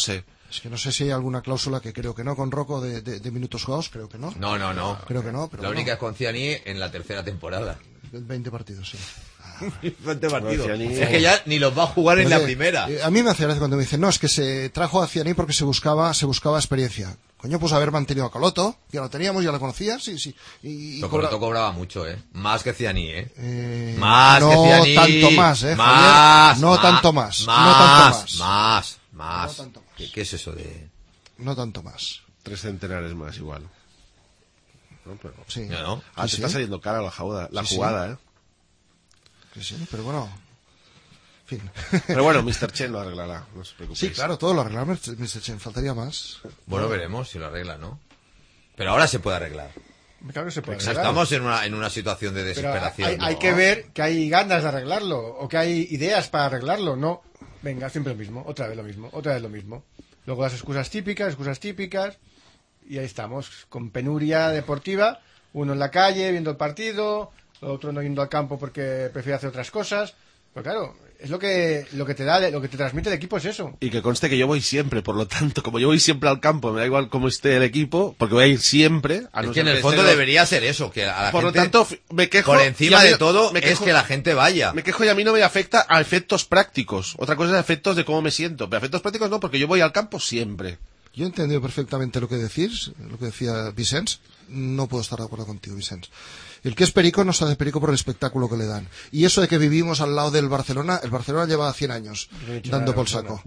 Es que no sé si hay alguna cláusula, que creo que no, con Rocco de minutos jugados, creo que no.
No.
Creo que no, pero
la
bueno.
única es con Ciani en la tercera temporada.
20 partidos, sí.
20 partidos.
Ciani-
Es que ya ni los va a jugar en la primera.
A mí me hace gracia cuando me dicen, no, es que se trajo a Ciani porque se buscaba experiencia. Coño, pues haber mantenido a Coloto, ya lo teníamos, ya lo conocías, sí.
Pero Coloto cobraba mucho, Más que Ciani,
Más
no
que
Ciani.
tanto más,
Más,
Javier. No
más,
tanto más.
Más,
No tanto más.
Más.
No tanto más.
¿Qué es eso de...?
No tanto más.
3 centenares más igual. ¿No? Pero...
Sí.
No.
Ah,
Sí,
te está
sí.
saliendo cara la
Sí.
jugada,
Que sí, pero bueno. En fin.
Pero bueno, Mr. Chen lo arreglará, no os preocupéis.
Sí, claro, todo lo arreglamos, Mr. Chen, faltaría más.
Bueno, veremos si lo arregla, ¿no? Pero ahora se puede arreglar.
Claro que se puede
O sea,
arreglar.
estamos en una situación de
Pero
desesperación.
hay
¿no?
que ver que hay ganas de arreglarlo, o que hay ideas para arreglarlo, no. Venga, siempre lo mismo, otra vez lo mismo. Luego las excusas típicas, y ahí estamos, con penuria deportiva, uno en la calle viendo el partido, otro no yendo al campo porque prefiere hacer otras cosas. Pero claro, es lo que te da, lo que te transmite el equipo es eso.
Y que conste que yo voy siempre, por lo tanto, como yo voy siempre al campo, me da igual cómo esté el equipo, porque voy a ir siempre. A
Es
no
que en
ser
el fondo
esté-
debería ser eso, que a la
Por lo
gente,
tanto, me quejo.
por
y
encima
a mí-
de todo,
me
es
quejo-
que la gente vaya.
Me quejo y a mí no me afecta a efectos prácticos. Otra cosa es a efectos de cómo me siento. Pero a efectos prácticos no, porque yo voy al campo siempre.
Yo he entendido perfectamente lo que decís, lo que decía Vicens. No puedo estar de acuerdo contigo, Vicens. El que es perico no se hace perico por el espectáculo que le dan. Y eso de que vivimos al lado del Barcelona, el Barcelona lleva 100 años dando por saco.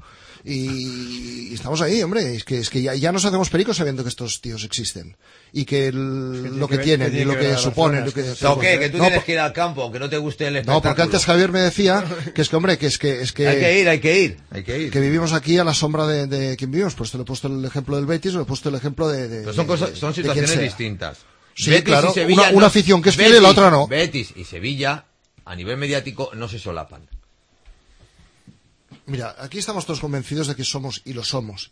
Y estamos ahí, hombre. Es que ya nos hacemos pericos sabiendo que estos tíos existen. Y que lo que tienen y lo que suponen. Lo que,
¿O qué? Que tú
no,
tienes que ir al campo, aunque no te guste el espectáculo.
no, porque antes Javier me decía que es que, hombre, que
Hay que ir.
que vivimos aquí a la sombra de quien vivimos. Pues te lo he puesto el ejemplo del Betis, lo he puesto el ejemplo de
Pero son
de
situaciones
quien sea.
distintas.
Sí,
Betis
claro,
y Sevilla
una afición que es fiel y la otra no.
Betis y Sevilla, a nivel mediático, no se solapan.
Mira, aquí estamos todos convencidos de que somos, y lo somos,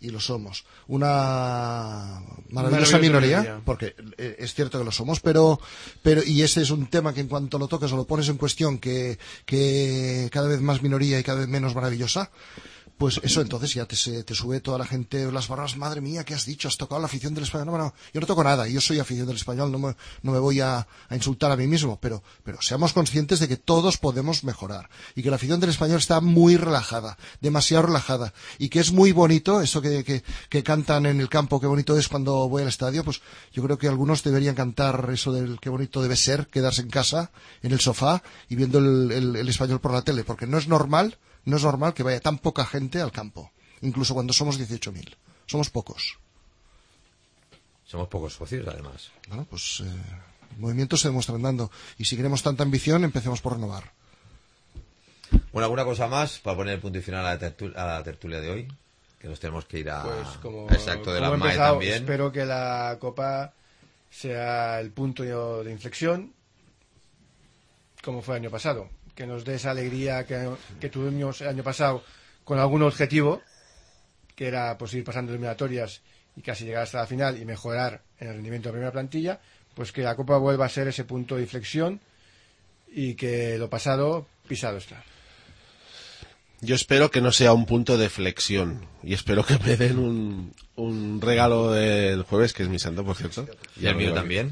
una maravillosa minoría, porque es cierto que lo somos, pero y ese es un tema que en cuanto lo tocas o lo pones en cuestión, que cada vez más minoría y cada vez menos maravillosa, pues eso entonces ya te sube toda la gente las barras, madre mía, ¿qué has dicho? ¿Has tocado la afición del Español? No, yo no toco nada, yo soy afición del Español, no me voy a insultar a mí mismo, pero seamos conscientes de que todos podemos mejorar y que la afición del Español está muy relajada, demasiado relajada, y que es muy bonito eso que cantan en el campo, qué bonito es cuando voy al estadio. Pues yo creo que algunos deberían cantar eso del qué bonito debe ser quedarse en casa, en el sofá y viendo el Español por la tele, porque no es normal que vaya tan poca gente al campo, incluso cuando somos 18.000. Somos pocos.
Somos pocos socios, además.
Bueno, pues movimientos se demuestran dando. Y si queremos tanta ambición, empecemos por renovar.
Bueno, ¿alguna cosa más para poner el punto y final a la tertulia de hoy? Que nos tenemos que ir a exacto de la MAE también.
Espero que la Copa sea el punto de inflexión, como fue el año pasado. Que nos dé esa alegría que tuvimos el año pasado con algún objetivo, que era pues ir pasando eliminatorias y casi llegar hasta la final y mejorar en el rendimiento de la primera plantilla, pues que la Copa vuelva a ser ese punto de inflexión y que lo pasado pisado está.
Yo espero que no sea un punto de flexión y espero que me den un regalo del jueves, que es mi santo, por cierto.
Y el mío también.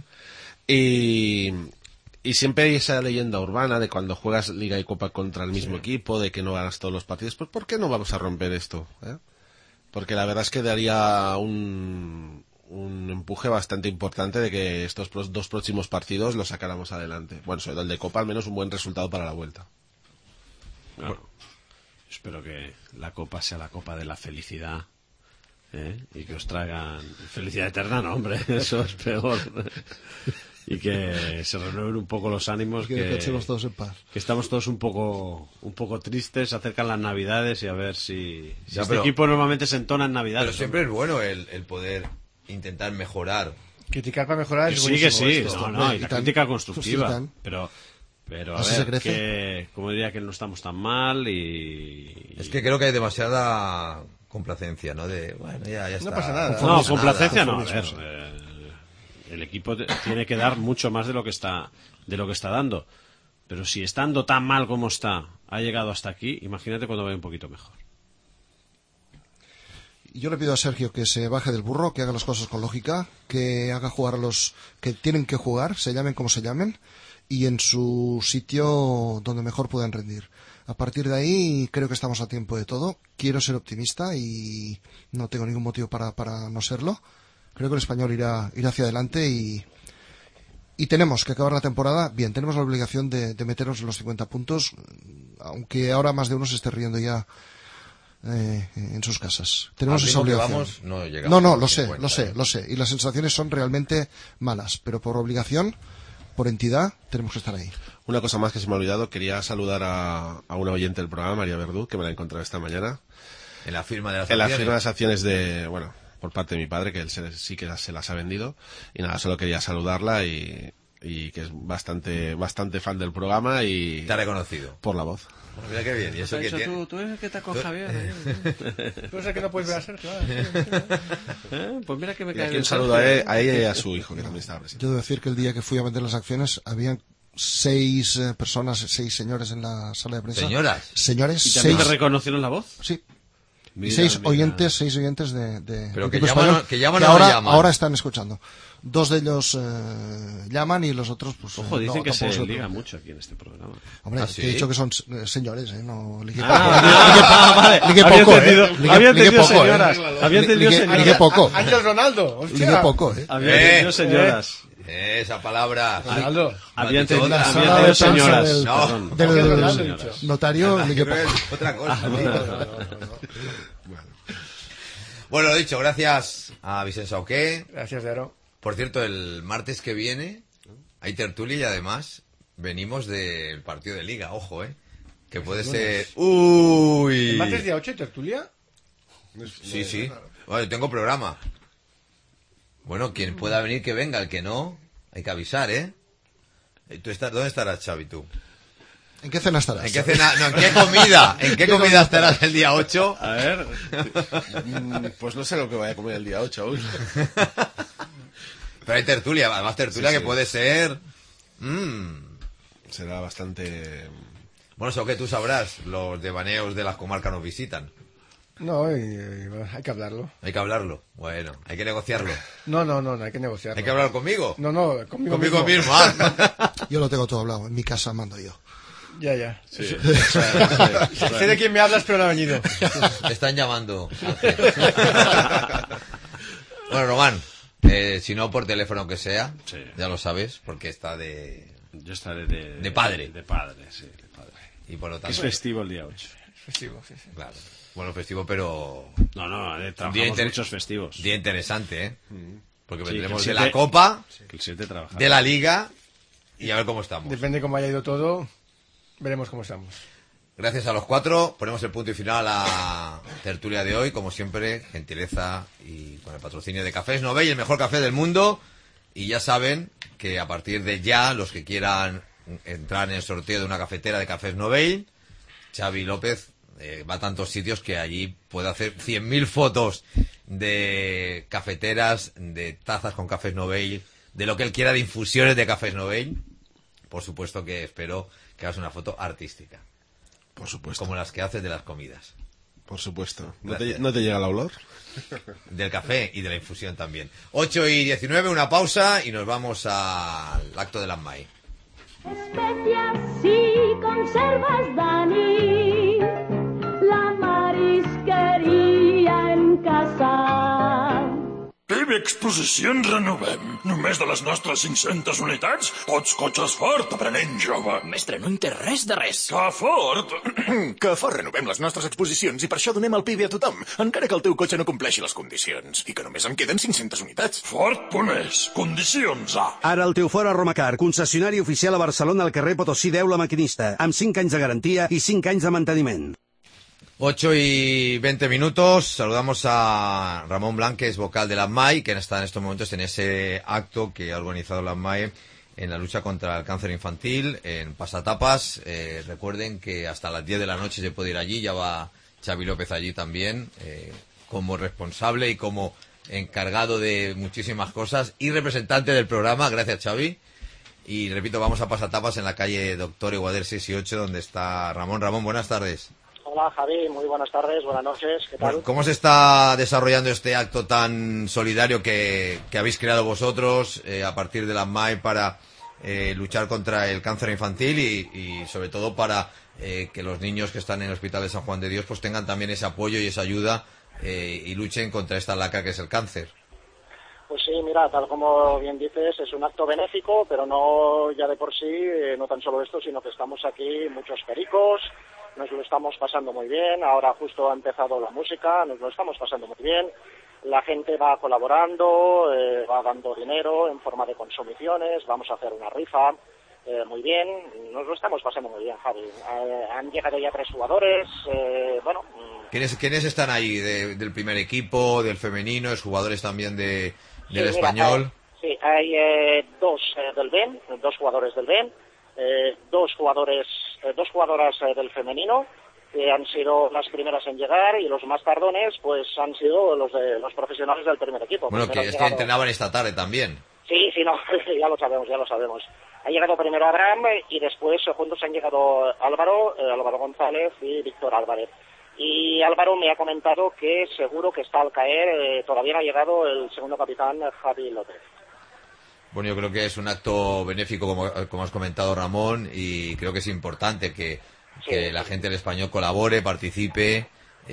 Y siempre hay esa leyenda urbana de cuando juegas Liga y Copa contra el mismo equipo, de que no ganas todos los partidos. Pues ¿por qué no vamos a romper esto? Porque la verdad es que daría un empuje bastante importante de que estos dos próximos partidos los sacáramos adelante. Bueno, sobre todo el de Copa, al menos un buen resultado para la vuelta.
Bueno, espero que la Copa sea la Copa de la felicidad. Y que os traigan felicidad eterna, no, hombre, eso es peor. Y que se renueven un poco los ánimos,
que echemos todos en paz.
Que estamos todos un poco tristes, se acercan las Navidades y a ver si
Ya,
este equipo normalmente se entona en Navidades.
Pero siempre es bueno el poder intentar mejorar.
Criticar para mejorar es
sí,
buenísimo.
que sí, no, y la crítica constructiva, pero a
así
ver, que como diría que no estamos tan mal y...
Es que creo que hay demasiada complacencia, ¿no? De, bueno, ya está.
No pasa nada.
No, complacencia no, a ver, el equipo tiene que dar mucho más de lo que está dando, pero si estando tan mal como está ha llegado hasta aquí, imagínate cuando vaya un poquito mejor.
yo le pido a Sergio que se baje del burro, que haga las cosas con lógica, que haga jugar a los que tienen que jugar, se llamen como se llamen, y en su sitio donde mejor puedan rendir. A partir de ahí creo que estamos a tiempo de todo. Quiero ser optimista y no tengo ningún motivo para no serlo. Creo que el Español irá hacia adelante y tenemos que acabar la temporada bien. Tenemos la obligación de meternos en los 50 puntos, aunque ahora más de uno se esté riendo ya en sus casas. Tenemos esa obligación. No, lo sé. Y las sensaciones son realmente malas, pero por obligación, por entidad, tenemos que estar ahí.
Una cosa más que se me ha olvidado, quería saludar a una oyente del programa, María Verdú, que me la he encontrado esta mañana.
En la firma de las
acciones.
En la firma
de las acciones por parte de mi padre, que él sí que se las ha vendido. Y nada, solo quería saludarla y que es bastante fan del programa y...
Te ha reconocido.
Por la voz.
Bueno, mira qué bien. ¿Y eso que tiene?
Tú eres el que está con Javier.
Tú eres el que no puedes ver a Sergio.
Pues mira que me
y
cae
aquí un saludo a ella y a su hijo, que también estaba presente.
Yo debo decir que el día que fui a vender las acciones, habían 6 personas, 6 señores en la sala de prensa.
¿Señoras?
Señores.
¿Y también
6...
te reconocieron la voz?
Sí. Mira, 6 oyentes de
pero
que
llaman,
que
llaman
ahora están escuchando. 2 de ellos llaman y los otros pues
ojo, dicen que se liga mucho aquí en este programa.
Hombre,
¿sí?
he dicho que son señores, no ligue
poco,
ligue poco,
señoras. Había entendido señoras.
Ligue poco.
Ángel Ronaldo, hostia.
Ligue poco,
Había entendido señoras.
Esa palabra.
Ronaldo.
Había entendido señoras.
Del notario, ligue poco.
Otra cosa. Bueno, lo dicho, gracias a Vicente Sauqué.
Gracias, Dero.
Por cierto, el martes que viene hay tertulia y además venimos del partido de Liga, ojo, que puede ser... ¡Uy!
¿El martes día 8 tertulia?
Sí. Bueno, tengo programa. Bueno, quien pueda venir que venga, el que no, hay que avisar, ¿Dónde estarás, Xavi, tú?
¿En qué cena estarás?
¿En qué cena? No, ¿en qué comida? ¿En qué comida estarás el día 8?
A ver.
Pues no sé lo que voy a comer el día 8 aún.
Pero hay tertulia, además tertulia que puede ser...
Será bastante...
Bueno,
eso que tú sabrás, los devaneos de las comarcas nos visitan.
No, hay que hablarlo.
Hay que hablarlo. Bueno, hay que negociarlo.
No, hay que negociarlo.
¿Hay que hablar conmigo?
No, conmigo
mismo.
Yo lo tengo todo hablado. En mi casa mando yo.
Ya.
Sí.
Sé de quién me hablas, pero no ha venido.
Te están llamando. Bueno, Román, si no por teléfono que sea, ya lo sabes, porque está de...
Yo estaré de
padre.
De padre, sí, de padre.
Y por lo tanto...
Es festivo el día 8.
Festivo, sí.
Claro. Bueno, festivo, pero...
No, trabajamos muchos festivos.
Día interesante, Porque
Sí,
vendremos
que
de
el
la Copa,
que el 7 trabaja.
de la Liga, y a ver cómo estamos.
Depende cómo haya ido todo, veremos cómo estamos.
Gracias a los 4, ponemos el punto y final a la tertulia de hoy, como siempre, gentileza y con el patrocinio de Cafés Novell, el mejor café del mundo, y ya saben que a partir de ya, los que quieran entrar en el sorteo de una cafetera de Cafés Novell, Xavi López va a tantos sitios que allí puede hacer 100.000 fotos de cafeteras, de tazas con Cafés Novell, de lo que él quiera de infusiones de Cafés Novell. Por supuesto que espero que hagas una foto artística.
Por supuesto.
Como las que haces de las comidas.
Por supuesto. ¿No te llega el olor?
Del café y de la infusión también. 8:19, una pausa y nos vamos al acto de las MAI.
Especias y conservas, Dani, la marisqueria en casa.
PIB Exposicions renovem. Només de les nostres 500 unitats, pots cotxes Ford aprenent jove.
Mestre, no en té res de res.
Que Ford?
Que Ford renovem les nostres exposicions i per això donem el PIB a tothom, encara que el teu cotxe no compleixi les condicions. I que només en queden 500 unitats.
Ford.es. Condicions A.
Ara el teu Ford a Romacar, concessionari oficial a Barcelona al carrer Potosí 10 La Maquinista, amb 5 anys de garantia i 5 anys de manteniment.
8:20. Saludamos a Ramón Blanques, vocal de la MAI, que está en estos momentos en ese acto que ha organizado la MAI en la lucha contra el cáncer infantil en Pasatapas. Recuerden que hasta las 10 de la noche se puede ir allí, ya va Xavi López allí también, como responsable y como encargado de muchísimas cosas y representante del programa. Gracias, Xavi. Y repito, vamos a Pasatapas en la calle Doctor Iguader 6 y 8, donde está Ramón. Ramón, buenas tardes.
Hola Javi, muy buenas tardes, buenas noches, ¿qué tal?
Bueno, ¿cómo se está desarrollando este acto tan solidario que habéis creado vosotros a partir de la AMAE para luchar contra el cáncer infantil y sobre todo para que los niños que están en el Hospital de San Juan de Dios pues tengan también ese apoyo y esa ayuda y luchen contra esta lacra que es el cáncer?
Pues sí, mira, tal como bien dices, es un acto benéfico, pero no ya de por sí, no tan solo esto, sino que estamos aquí muchos pericos, nos lo estamos pasando muy bien, ahora justo ha empezado la música, nos lo estamos pasando muy bien, la gente va colaborando, va dando dinero en forma de consumiciones, vamos a hacer una rifa, muy bien, nos lo estamos pasando muy bien, Javi. Han llegado ya 3 jugadores, bueno...
¿Quiénes están ahí del primer equipo, del femenino, los jugadores también del
Sí,
español?
Mira, hay 2 del BEN, 2 jugadores del BEN, 2 jugadoras del femenino, que han sido las primeras en llegar, y los más tardones pues han sido los profesionales del primer equipo.
Bueno,
Primero
que
han
es que
llegado...
entrenaban esta tarde también.
Sí, no, ya lo sabemos. Ha llegado primero Abraham y después juntos han llegado Álvaro González y Víctor Álvarez. Y Álvaro me ha comentado que seguro que está al caer, todavía no ha llegado el segundo capitán, Javi López.
Bueno, yo creo que es un acto benéfico, como has comentado, Ramón, y creo que es importante que la gente del español colabore, participe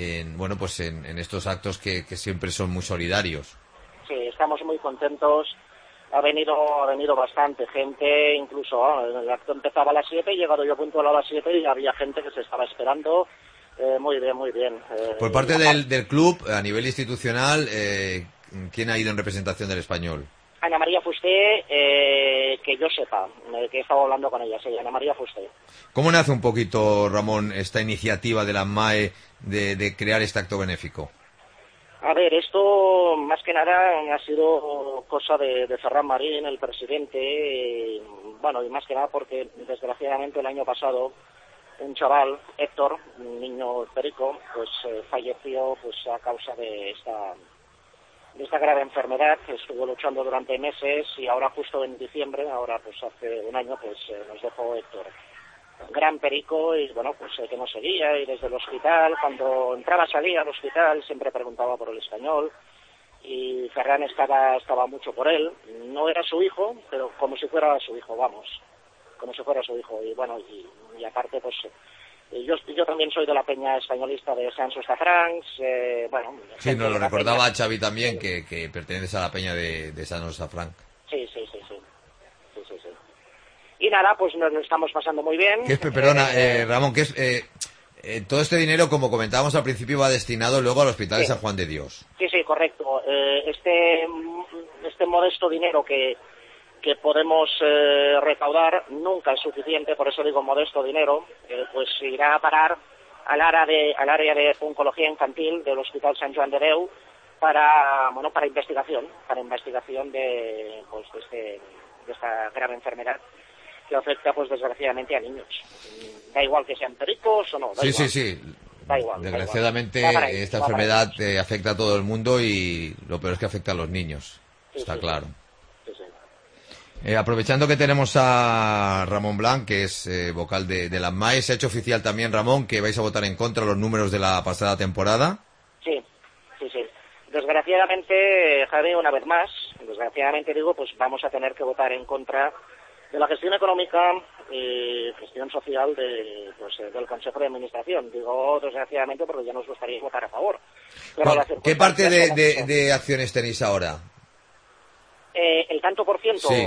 en estos actos que siempre son muy solidarios.
Sí, estamos muy contentos. Ha venido bastante gente, incluso el acto empezaba a las 7, he llegado yo puntual a las 7 y había gente que se estaba esperando. Muy bien.
Por parte del club, a nivel institucional, ¿quién ha ido en representación del español?
Ana María Fusté, que yo sepa, que he estado hablando con ella, sí, Ana María Fusté.
¿Cómo nace un poquito, Ramón, esta iniciativa de la MAE de crear este acto benéfico?
A ver, esto más que nada ha sido cosa de Ferran Marín, el presidente, y más que nada porque desgraciadamente el año pasado un chaval, Héctor, un niño perico, pues falleció pues a causa de esta grave enfermedad, que estuvo luchando durante meses, y ahora justo en diciembre, pues hace un año, pues nos dejó Héctor. Gran perico, y pues que nos seguía, y desde el hospital, cuando entraba salía al hospital, siempre preguntaba por el español, y Ferran estaba mucho por él. No era su hijo, pero como si fuera su hijo, y aparte pues yo también soy de la peña españolista de Sans Ostafrancs,
Sí, nos lo recordaba Xavi también, que pertenece a la peña de Sans Ostafrancs.
Sí. Y nada, pues nos lo estamos pasando muy bien.
Perdona, Ramón, todo este dinero, como comentábamos al principio, va destinado luego al Hospital de San Juan de Dios.
Sí, correcto. Este modesto dinero que podemos recaudar nunca es suficiente, por eso digo modesto dinero, pues irá a parar al área de oncología infantil del Hospital Sant Joan de Déu para investigación de esta grave enfermedad que afecta pues desgraciadamente a niños. Da igual que sean pericos o no.
Sí.
Da igual.
Desgraciadamente esta
Va para
enfermedad afecta a todo el mundo, y lo peor es que afecta a los niños. Está claro. Aprovechando que tenemos a Ramón Blanc, que es vocal de la MAE, ¿se ha hecho oficial también, Ramón, que vais a votar en contra de los números de la pasada temporada?
Sí. Desgraciadamente, Javi, una vez más, pues vamos a tener que votar en contra de la gestión económica y gestión social del Consejo de Administración. Digo desgraciadamente porque ya nos gustaría votar a favor. Pero
¿Qué parte de acciones tenéis ahora?
El tanto por ciento.
Sí.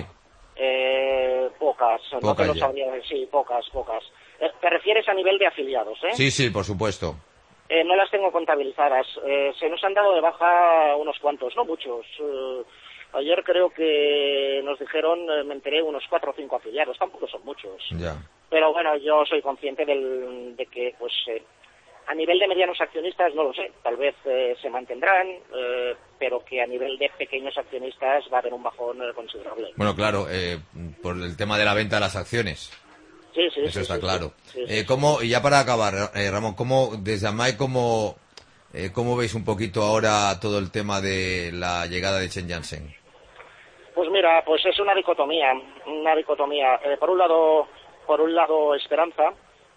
Pocas. No te lo sabría decir. Sí, pocas. ¿Te refieres a nivel de afiliados,
Sí, por supuesto.
No las tengo contabilizadas. Se nos han dado de baja unos cuantos, no muchos. Ayer creo que nos dijeron, me enteré, unos 4 o 5 afiliados. Tampoco son muchos.
Ya.
Pero bueno, yo soy consciente de que, pues, a nivel de medianos accionistas, no lo sé. Tal vez se mantendrán, pero que a nivel de pequeños accionistas va a haber un bajón considerable.
Bueno, claro, por el tema de la venta de las acciones.
Sí.
Eso está claro.
Sí.
Y ya para acabar, Ramón, desde AMAE, ¿cómo veis un poquito ahora todo el tema de la llegada de Chen Jansen?
Pues mira, pues es una dicotomía. Por un lado esperanza,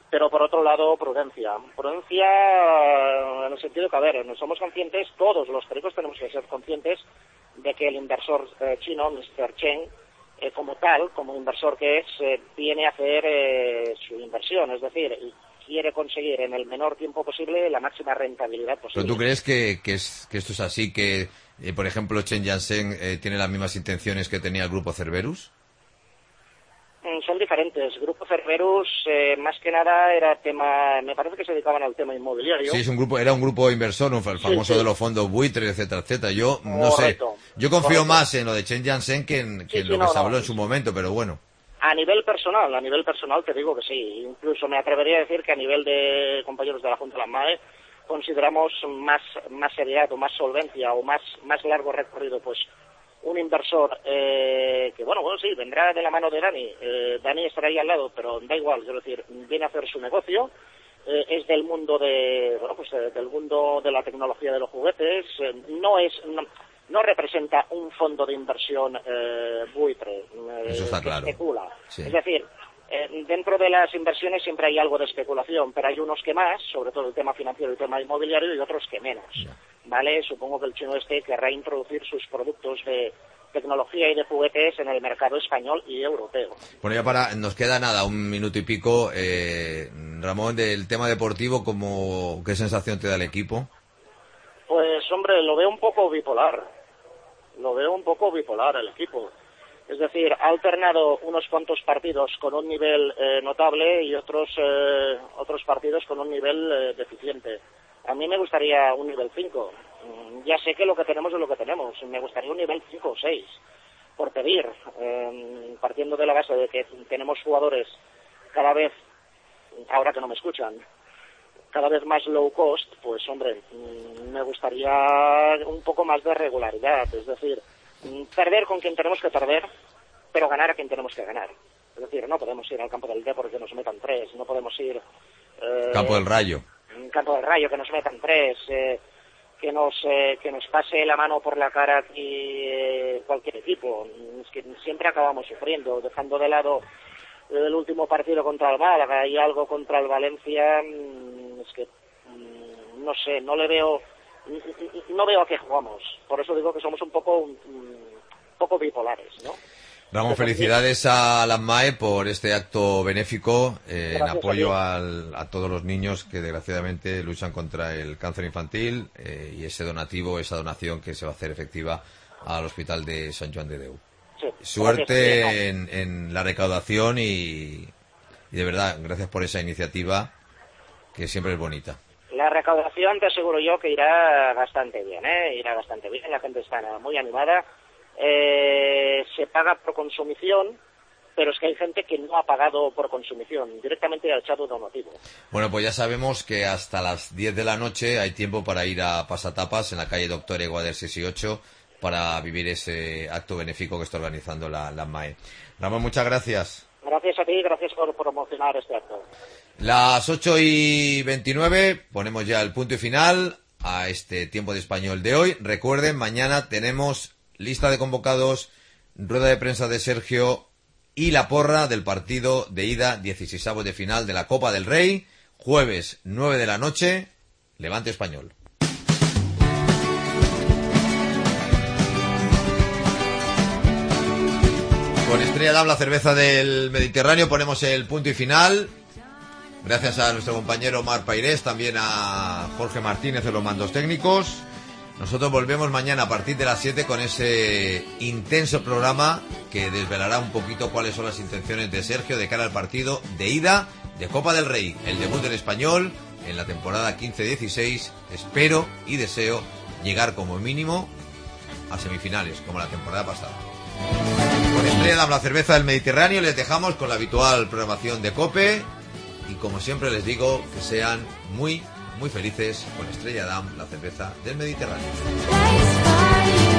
pero por otro lado prudencia en el sentido que, a ver, no somos conscientes, todos los pericos tenemos que ser conscientes de que el inversor chino, Mr. Chen, como tal, como inversor que es, viene a hacer su inversión, es decir, quiere conseguir en el menor tiempo posible la máxima rentabilidad posible.
¿Pero tú crees que esto es así, que por ejemplo Chen Jiansheng tiene las mismas intenciones que tenía el grupo Cerberus?
Son diferentes. Grupo Cerberus, más que nada, era tema, me parece que se dedicaban al tema inmobiliario.
Sí, era un grupo inversor, el famoso
sí.
de los fondos buitres, etcétera, etcétera. Yo no sé, yo confío más en lo de Chen Jiansheng que en lo que se habló en su momento, pero bueno.
A nivel personal te digo que sí. Incluso me atrevería a decir que a nivel de compañeros de la Junta de la MAE consideramos más seriedad o más solvencia o más largo recorrido, pues un inversor que bueno, sí, vendrá de la mano de Dani. Dani estará ahí al lado, pero da igual, es decir, viene a hacer su negocio. Es del mundo del mundo de la tecnología de los juguetes. No representa un fondo de inversión buitre.
Eso está claro.
Que especula.
Sí.
Es decir, dentro de las inversiones siempre hay algo de especulación, pero hay unos que más, sobre todo el tema financiero y el tema inmobiliario, y otros que menos. ¿Vale? Supongo que el chino querrá introducir sus productos de tecnología y de juguetes en el mercado español y europeo.
Bueno, ya nos queda nada, un minuto y pico. Ramón, del tema deportivo, ¿qué sensación te da el equipo?
Pues, hombre, lo veo un poco bipolar el equipo. Es decir, ha alternado unos cuantos partidos con un nivel notable y otros partidos con un nivel deficiente. A mí me gustaría un nivel 5. Ya sé que lo que tenemos es lo que tenemos. Me gustaría un nivel 5 o 6, por pedir. Partiendo de la base de que tenemos jugadores cada vez, ahora que no me escuchan, cada vez más low cost, pues hombre, me gustaría un poco más de regularidad. Es decir, perder con quien tenemos que perder, pero ganar a quien tenemos que ganar. Es decir, no podemos ir al campo del Depor que nos metan 3, no podemos ir...
Campo del Rayo.
Campo del Rayo, que nos metan 3, que nos pase la mano por la cara aquí cualquier equipo. Es que siempre acabamos sufriendo, dejando de lado el último partido contra el Málaga y algo contra el Valencia. Es que no sé, no veo a qué jugamos. Por eso digo que somos un poco bipolares, ¿no?
Ramón, felicidades a la MAE por este acto benéfico en apoyo a todos los niños que desgraciadamente luchan contra el cáncer infantil y esa donación que se va a hacer efectiva al Hospital de Sant Joan de Déu.
Sí,
suerte en la recaudación y de verdad, gracias por esa iniciativa que siempre es bonita.
La recaudación te aseguro yo que irá bastante bien, irá bastante bien, la gente está muy animada. Se paga por consumición, pero es que hay gente que no ha pagado por consumición, directamente al chat donativo.
Bueno, pues ya sabemos que hasta las 10 de la noche hay tiempo para ir a Pasatapas en la calle Doctor Eguader 6 y 8 para vivir ese acto benéfico que está organizando la MAE. Ramón, muchas gracias.
Gracias a ti, gracias por promocionar este acto.
Las 8:29, ponemos ya el punto y final a este tiempo de español de hoy. Recuerden, mañana tenemos lista de convocados, rueda de prensa de Sergio y la porra del partido de ida 16avos de final de la Copa del Rey, jueves 9 de la noche, Levante Español. Con Estrella Damm, la cerveza del Mediterráneo, ponemos el punto y final. Gracias a nuestro compañero Mar Pairés, también a Jorge Martínez en los mandos técnicos. Nosotros volvemos mañana a partir de las 7 con ese intenso programa que desvelará un poquito cuáles son las intenciones de Sergio de cara al partido de ida de Copa del Rey, el debut del Español en la temporada 15-16. Espero y deseo llegar como mínimo a semifinales, como la temporada pasada. Con Estrella Damm, la cerveza del Mediterráneo, les dejamos con la habitual programación de COPE y como siempre les digo, que sean muy felices con Estrella Damm, la cerveza del Mediterráneo.